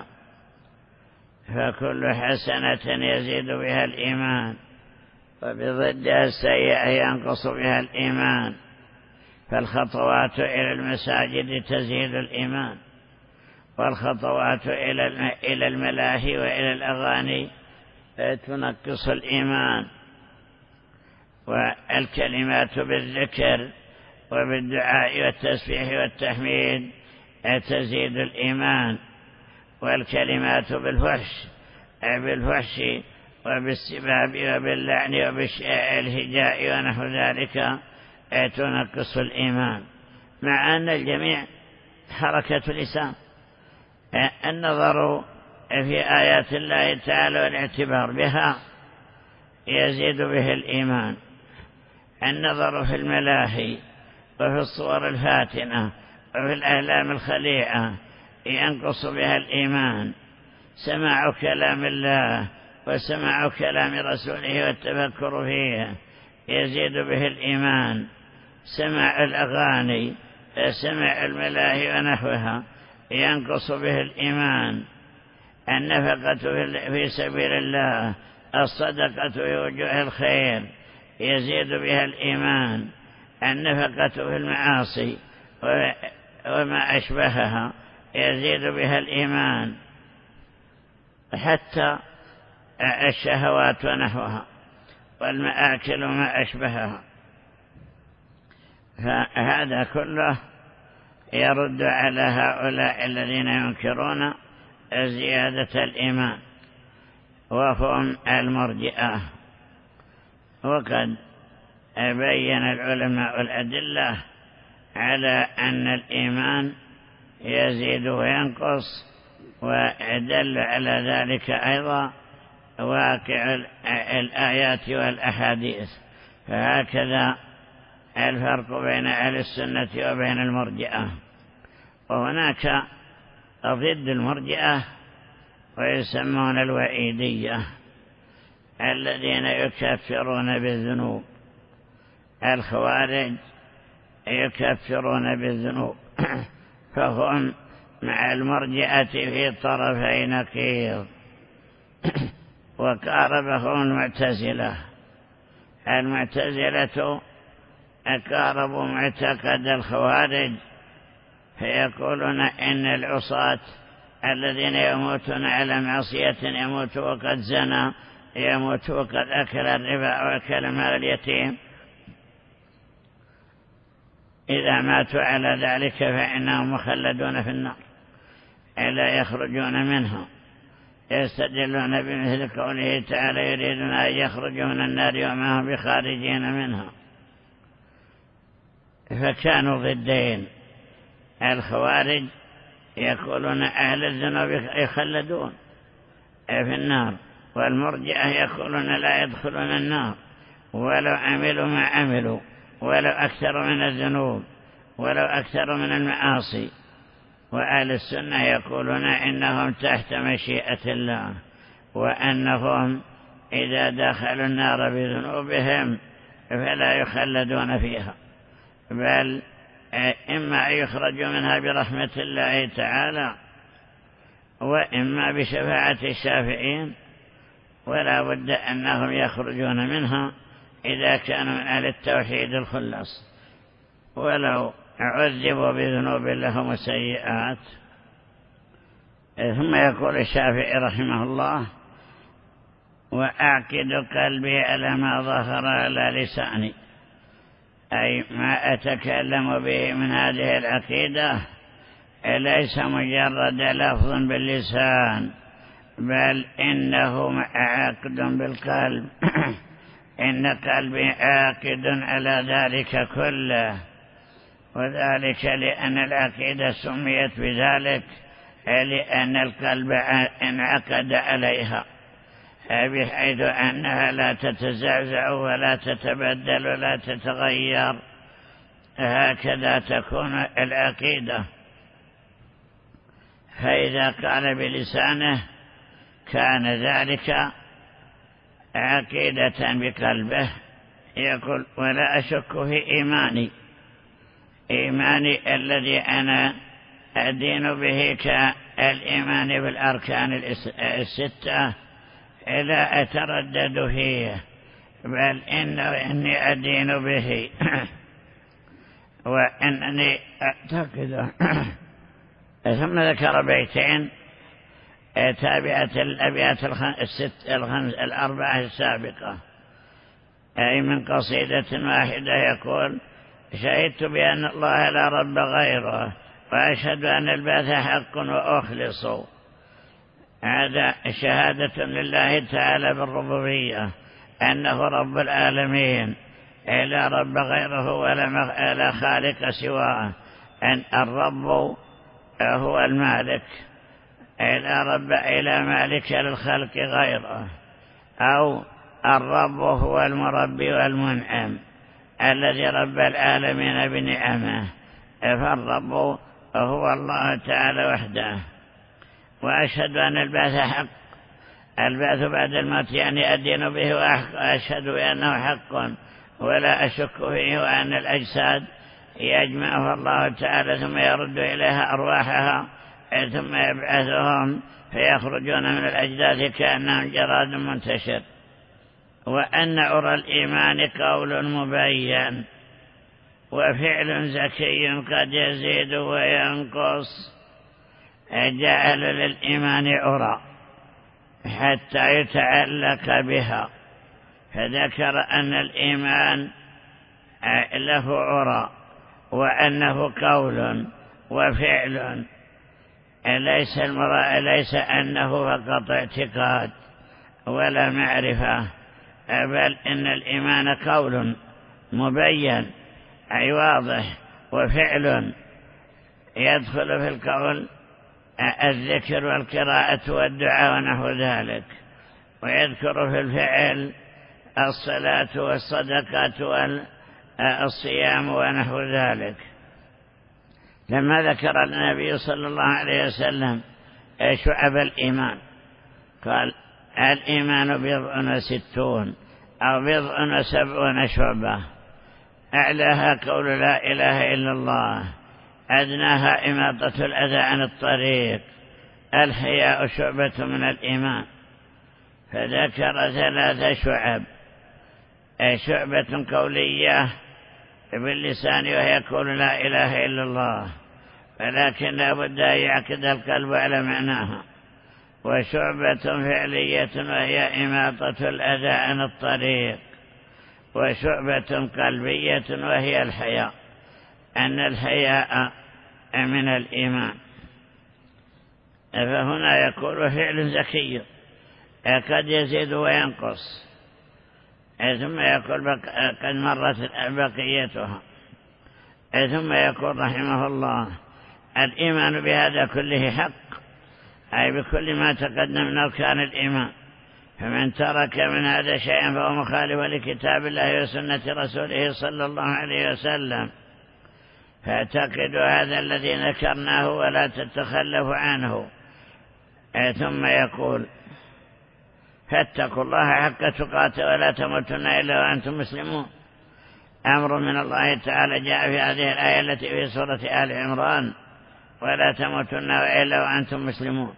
Speaker 1: فكل حسنة يزيد بها الإيمان، وبضدها السيئة ينقص بها الإيمان. فالخطوات إلى المساجد تزيد الإيمان، والخطوات إلى الملاهي وإلى الأغاني تنقص الإيمان. والكلمات بالذكر وبالدعاء والتسبيح والتحميد تزيد الإيمان، والكلمات بالفحش بالفحش وبالسباب وباللعن وبالهجاء ونحو ذلك تنقص الإيمان، مع أن الجميع حركة لسان. النظر في آيات الله تعالى والاعتبار بها يزيد به الإيمان. النظر في الملاهي وفي الصور الفاتنة وفي الأهلام الخليعة ينقص بها الإيمان. سماع كلام الله وسماع كلام رسوله والتفكر فيه يزيد به الإيمان. سماع الأغاني سماع الملاهي ونحوها ينقص به الإيمان. النفقة في سبيل الله الصدقة في وجوه الخير يزيد بها الإيمان. النفقة في المعاصي وما أشبهها يزيد بها الإيمان، حتى الشهوات ونحوها والمآكل وما أشبهها. فهذا كله يرد على هؤلاء الذين ينكرون زيادة الإيمان، وهم المرجئة. وقد بين العلماء الأدلة على أن الإيمان يزيد وينقص، ودل على ذلك أيضا واقع الآيات والأحاديث. فهكذا الفرق بين أهل السنة وبين المرجئة. وهناك ضد المرجئة ويسمون الوعيدية، الذين يكفرون بالذنوب. الخوارج يكفرون بالذنوب، فهم مع المرجئة في طرفي نقيض. وقاربهم المعتزلة. المعتزلة أقاربوا معتقد الخوارج فيقولون إن العصاة الذين يموتون على معصية يموت وقد زنى، يموت وقد أكل الربا أو أكل مال اليتيم، إذا ماتوا على ذلك فإنهم مخلدون في النار لا يخرجون منها. يستدلون بمثل قوله تعالى يريدون أن يخرجوا من النار وما هم بخارجين منها. فكانوا ضدين، الخوارج يقولون أهل الذنوب يخلدون في النار، والمرجئة يقولون لا يدخلون النار ولو عملوا ما عملوا، ولو أكثر من الذنوب، ولو أكثر من المعاصي. وأهل السنة يقولون إنهم تحت مشيئة الله، وأنهم إذا دخلوا النار بذنوبهم فلا يخلدون فيها، بل إما أن يخرجوا منها برحمة الله تعالى، وإما بشفاعة الشافعين، ولا بد أنهم يخرجون منها إذا كانوا من أهل التوحيد الخلص، ولو عذبوا بذنوب لهم السيئات. ثم يقول الشافعي رحمه الله: وأعقد قلبي على ما ظهر على لساني، أي ما أتكلم به من هذه العقيدة ليس مجرد لفظ باللسان، بل إنه عاقد بالقلب. إن قلبي عاقد على ذلك كله، وذلك لأن العقيدة سميت بذلك لأن القلب انعقد عليها، بحيث أنها لا تتزعزع ولا تتبدل ولا تتغير، هكذا تكون العقيدة. فإذا قال بلسانه كان ذلك عقيدة بقلبه. يقول: ولا أشك في إيماني، إيماني الذي أنا أدين به كالإيمان بالأركان الستة لا أتردد فيه، بل إنه إني أدين به وإنني أعتقد. ثم ذكر بيتين تابعة الأبيات الست الخمس الأربعة السابقة، أي من قصيدة واحدة. يقول: شهدت بأن الله لا رب غيره، وأشهد أن البعث حق وأخلص. هذا شهادة لله تعالى بالربوبية، أنه رب العالمين، لا رب غيره ولا خالق سواه، أن الرب هو المالك، لا رب إلى مالك للخلق غيره، أو الرب هو المربي والمنعم الذي رب العالمين بنعمه، فالرب هو الله تعالى وحده. وأشهد أن البعث حق، البعث بعد الموت يعني أدين به، وأشهد بأنه حق ولا أشك فيه، وأن الأجساد يجمعها الله تعالى ثم يرد إليها أرواحها، ثم يبعثهم فيخرجون من الأجداث كأنهم جراد منتشر. وأن عرى الإيمان قول مبين وفعل زكي قد يزيد وينقص، جعل للإيمان عرى حتى يتعلق بها، فذكر أن الإيمان له عرى، وأنه قول وفعل، ليس المرأة ليس أنه فقط اعتقاد ولا معرفة، بل إن الإيمان قول مبين أي واضح، وفعل يدخل في القول الذكر والقراءة والدعاء ونحو ذلك، ويذكر في الفعل الصلاة والصدقات والصيام ونحو ذلك. لما ذكر النبي صلى الله عليه وسلم شعب الإيمان قال: الإيمان بضع وستون أو بضع وسبعون شعبة، أعلاها قول لا إله إلا الله، أدناها إماطة الأذى عن الطريق، الحياء شعبة من الإيمان. فذكر ثلاث شعب: شعبة قولية باللسان وهي قول لا إله إلا الله، ولكن لا بد أن يعقد القلب على معناها. وشعبة فعلية وهي إماطة الأذى عن الطريق، وشعبة قلبية وهي الحياء، أن الحياء من الإيمان. فهنا يقول فعل زكي قد يزيد وينقص، ثم يقول قد مرت بقيتها، ثم يقول رحمه الله الإيمان بهذا كله حق، أي بكل ما تقدم من أركان الإيمان. فمن ترك من هذا شيئا فهو مخالف لكتاب الله وسنة رسوله صلى الله عليه وسلم. فاعتقدوا هذا الذي ذكرناه ولا تتخلف عنه. ثم يقول فاتقوا الله حق تقاته ولا تموتن إلا وأنتم مسلمون. أمر من الله تعالى جاء في هذه الآية التي في سورة آل عمران، ولا تموتن إلا وأنتم مسلمون.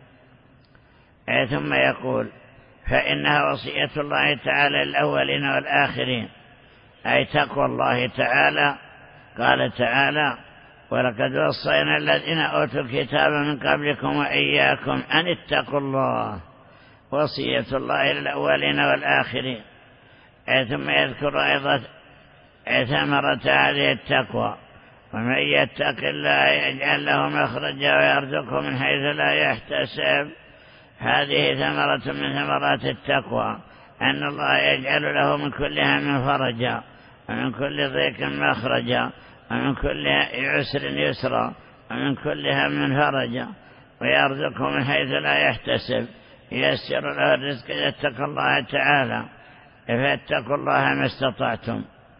Speaker 1: ثم يقول فإنها وصية الله تعالى للأولين والآخرين، أي تقوى الله تعالى. قال تعالى ولقد وصينا الذين أوتوا الكتاب من قبلكم وإياكم أن اتقوا الله، وصية الله للأولين والآخرين. ثم يذكر أيضا ثمرة هذه التقوى، ومن يتق الله يجعل له مخرجا ويرزقه من حيث لا يحتسب. هذه ثمرة من ثمرات التقوى، أن الله يجعل له من كل هم فرجا، ومن كل ضيق مخرجا، ومن كل عسر يسرا، ومن كل هم فرجا، ويرزقه من حيث لا يحتسب، ييسر له الرزق إذا اتقى الله تعالى. فاتقوا الله ما استطعتم.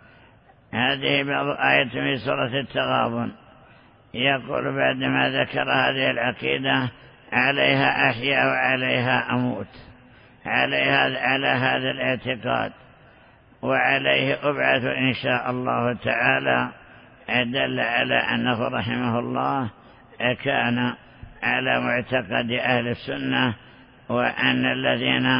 Speaker 1: هذه بعض آية في سورة التغابن. يقول بعدما ذكر هذه العقيدة عليها أحيا وعليها أموت، عليها على هذا الاعتقاد وعليه أبعث إن شاء الله تعالى، دل على أنه رحمه الله كان على معتقد أهل السنة، وأن الذين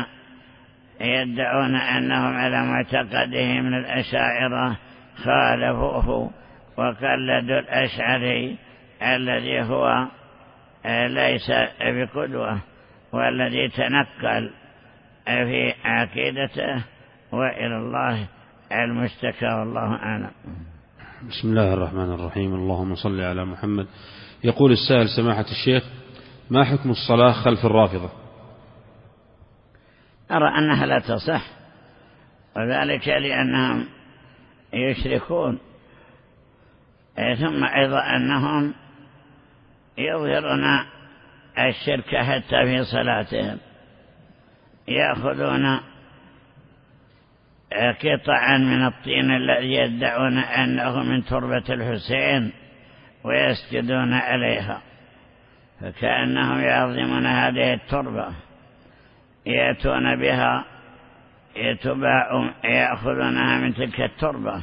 Speaker 1: يدعون أنهم على معتقده من الأشاعرة خالفوه وقلدوا الأشعري الذي هو ليس بقدوة، والذي تنقل في عقيدته، وإلى الله المشتكى والله أعلم.
Speaker 3: بسم الله الرحمن الرحيم. اللهم صل على محمد. يقول السائل سماحة الشيخ ما حكم الصلاة خلف الرافضة؟
Speaker 1: أرى أنها لا تصح، وذلك لأنهم يشركون، ثم أيضا أنهم يظهرون الشرك حتى في صلاتهم، يأخذون قطعا من الطين الذي يدعون أنه من تربة الحسين ويسجدون عليها، فكأنهم يعظمون هذه التربة، يأتون بها يتباع يأخذونها من تلك التربة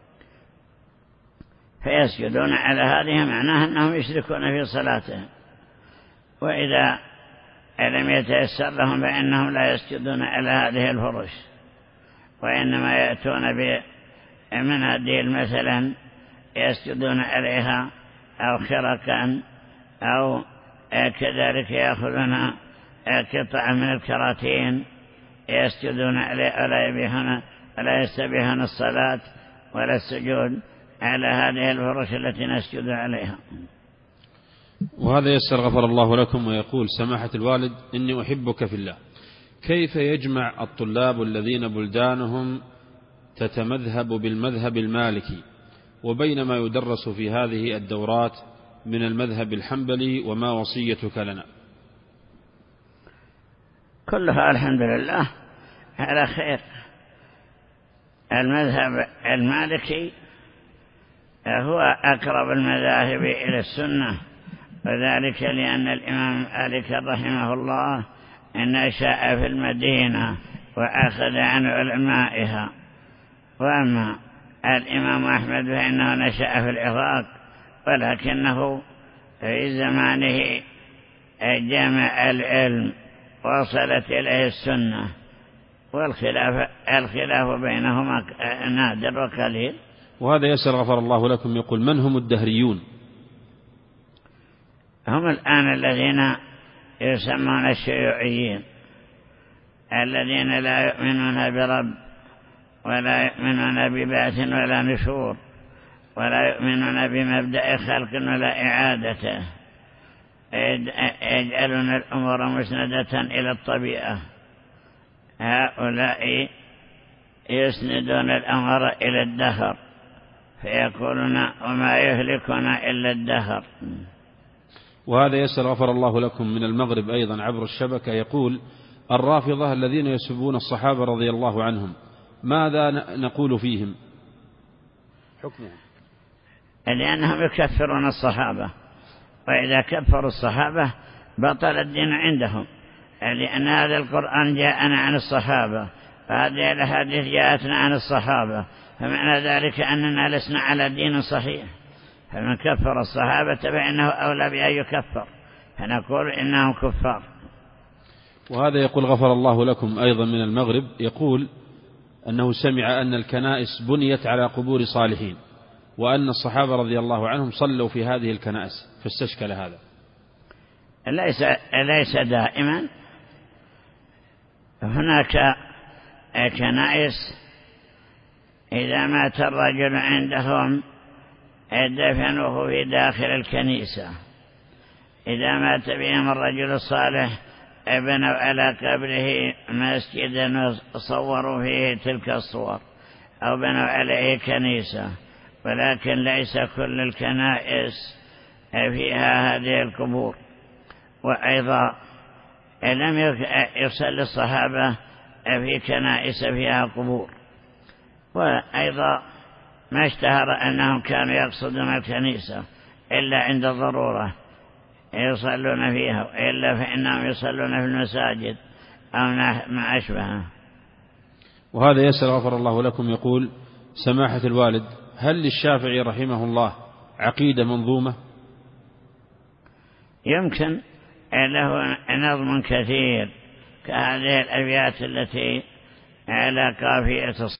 Speaker 1: فيسجدون على هذه، معناها أنهم يشركون في صلاتهم. وإذا لم يتيسر لهم فإنهم لا يسجدون على هذه الفرش، وإنما يأتون بمناديل مثلا يسجدون عليها، أو خرقا، أو كذلك يأخذون قطعا من الكراتين يسجدون عليها، ولا يبيحون ولا يستبيحون الصلاة ولا السجود على هذه الفرش التي نسجد عليها.
Speaker 3: وهذا يسر غفر الله لكم. ويقول سماحة الوالد إني أحبك في الله، كيف يجمع الطلاب الذين بلدانهم تتمذهب بالمذهب المالكي وبينما يدرس في هذه الدورات من المذهب الحنبلي، وما وصيتك لنا؟
Speaker 1: كلها الحمد لله على خير. المذهب المالكي هو أقرب المذاهب إلى السنة، وذلك لأن الإمام مالك رحمه الله نشأ في المدينة وأخذ عن علمائها. وأما الإمام أحمد فإنه نشأ في العراق، ولكنه في زمانه جمع العلم وصلت إليه السنة، والخلاف الخلاف بينهما نادر وقليل.
Speaker 3: وهذا يسر غفر الله لكم. يقول من هم الدهريون؟
Speaker 1: هم الآن الذين يسمون الشيوعيين، الذين لا يؤمنون برب ولا يؤمنون ببعث ولا نشور ولا يؤمنون بمبدأ خلق ولا إعادته، يجعلون الأمور مسندة إلى الطبيعة. هؤلاء يسندون الأمر إلى الدهر، فيقولون وما يهلكنا إلا الدهر.
Speaker 3: وهذا يسأل غفر الله لكم من المغرب أيضا عبر الشبكة، يقول: الرافضة الذين يسبون الصحابة رضي الله عنهم ماذا نقول فيهم؟ حكمهم؟
Speaker 1: لأنهم يكفرون الصحابة، وإذا كفروا الصحابة بطل الدين عندهم، لأن هذا القرآن جاءنا عن الصحابة، وهذه الأحاديث جاءتنا عن الصحابة، فمعنى ذلك أننا لسنا على دين صحيح. فمن كفر الصحابة فإنه أولى بأن يكفر، فنقول إنهم كفار.
Speaker 3: وهذا يقول غفر الله لكم أيضا من المغرب، يقول أنه سمع أن الكنائس بنيت على قبور صالحين، وأن الصحابة رضي الله عنهم صلوا في هذه الكنائس، فاستشكل هذا.
Speaker 1: ليس, ليس دائما، هناك كنائس إذا مات الرجل عندهم دفنوه في داخل الكنيسة، إذا مات بهم الرجل الصالح بنوا على قبره مسجدا وصوروا فيه تلك الصور، أو بنوا عليه كنيسة، ولكن ليس كل الكنائس فيها هذه القبور. وأيضا لم يصلي الصحابة في كنائس فيها قبور، وأيضا ما اشتهر أنهم كانوا يقصدون الكنيسة إلا عند الضرورة يصلون فيها، إلا فإنهم يصلون في المساجد أو ما أشبهه.
Speaker 3: وهذا يسأل غفر الله لكم، يقول: سماحة الوالد، هل للشافعي رحمه الله عقيدة منظومة؟
Speaker 1: يمكن له نظم كثير كهذه الأبيات التي على قافية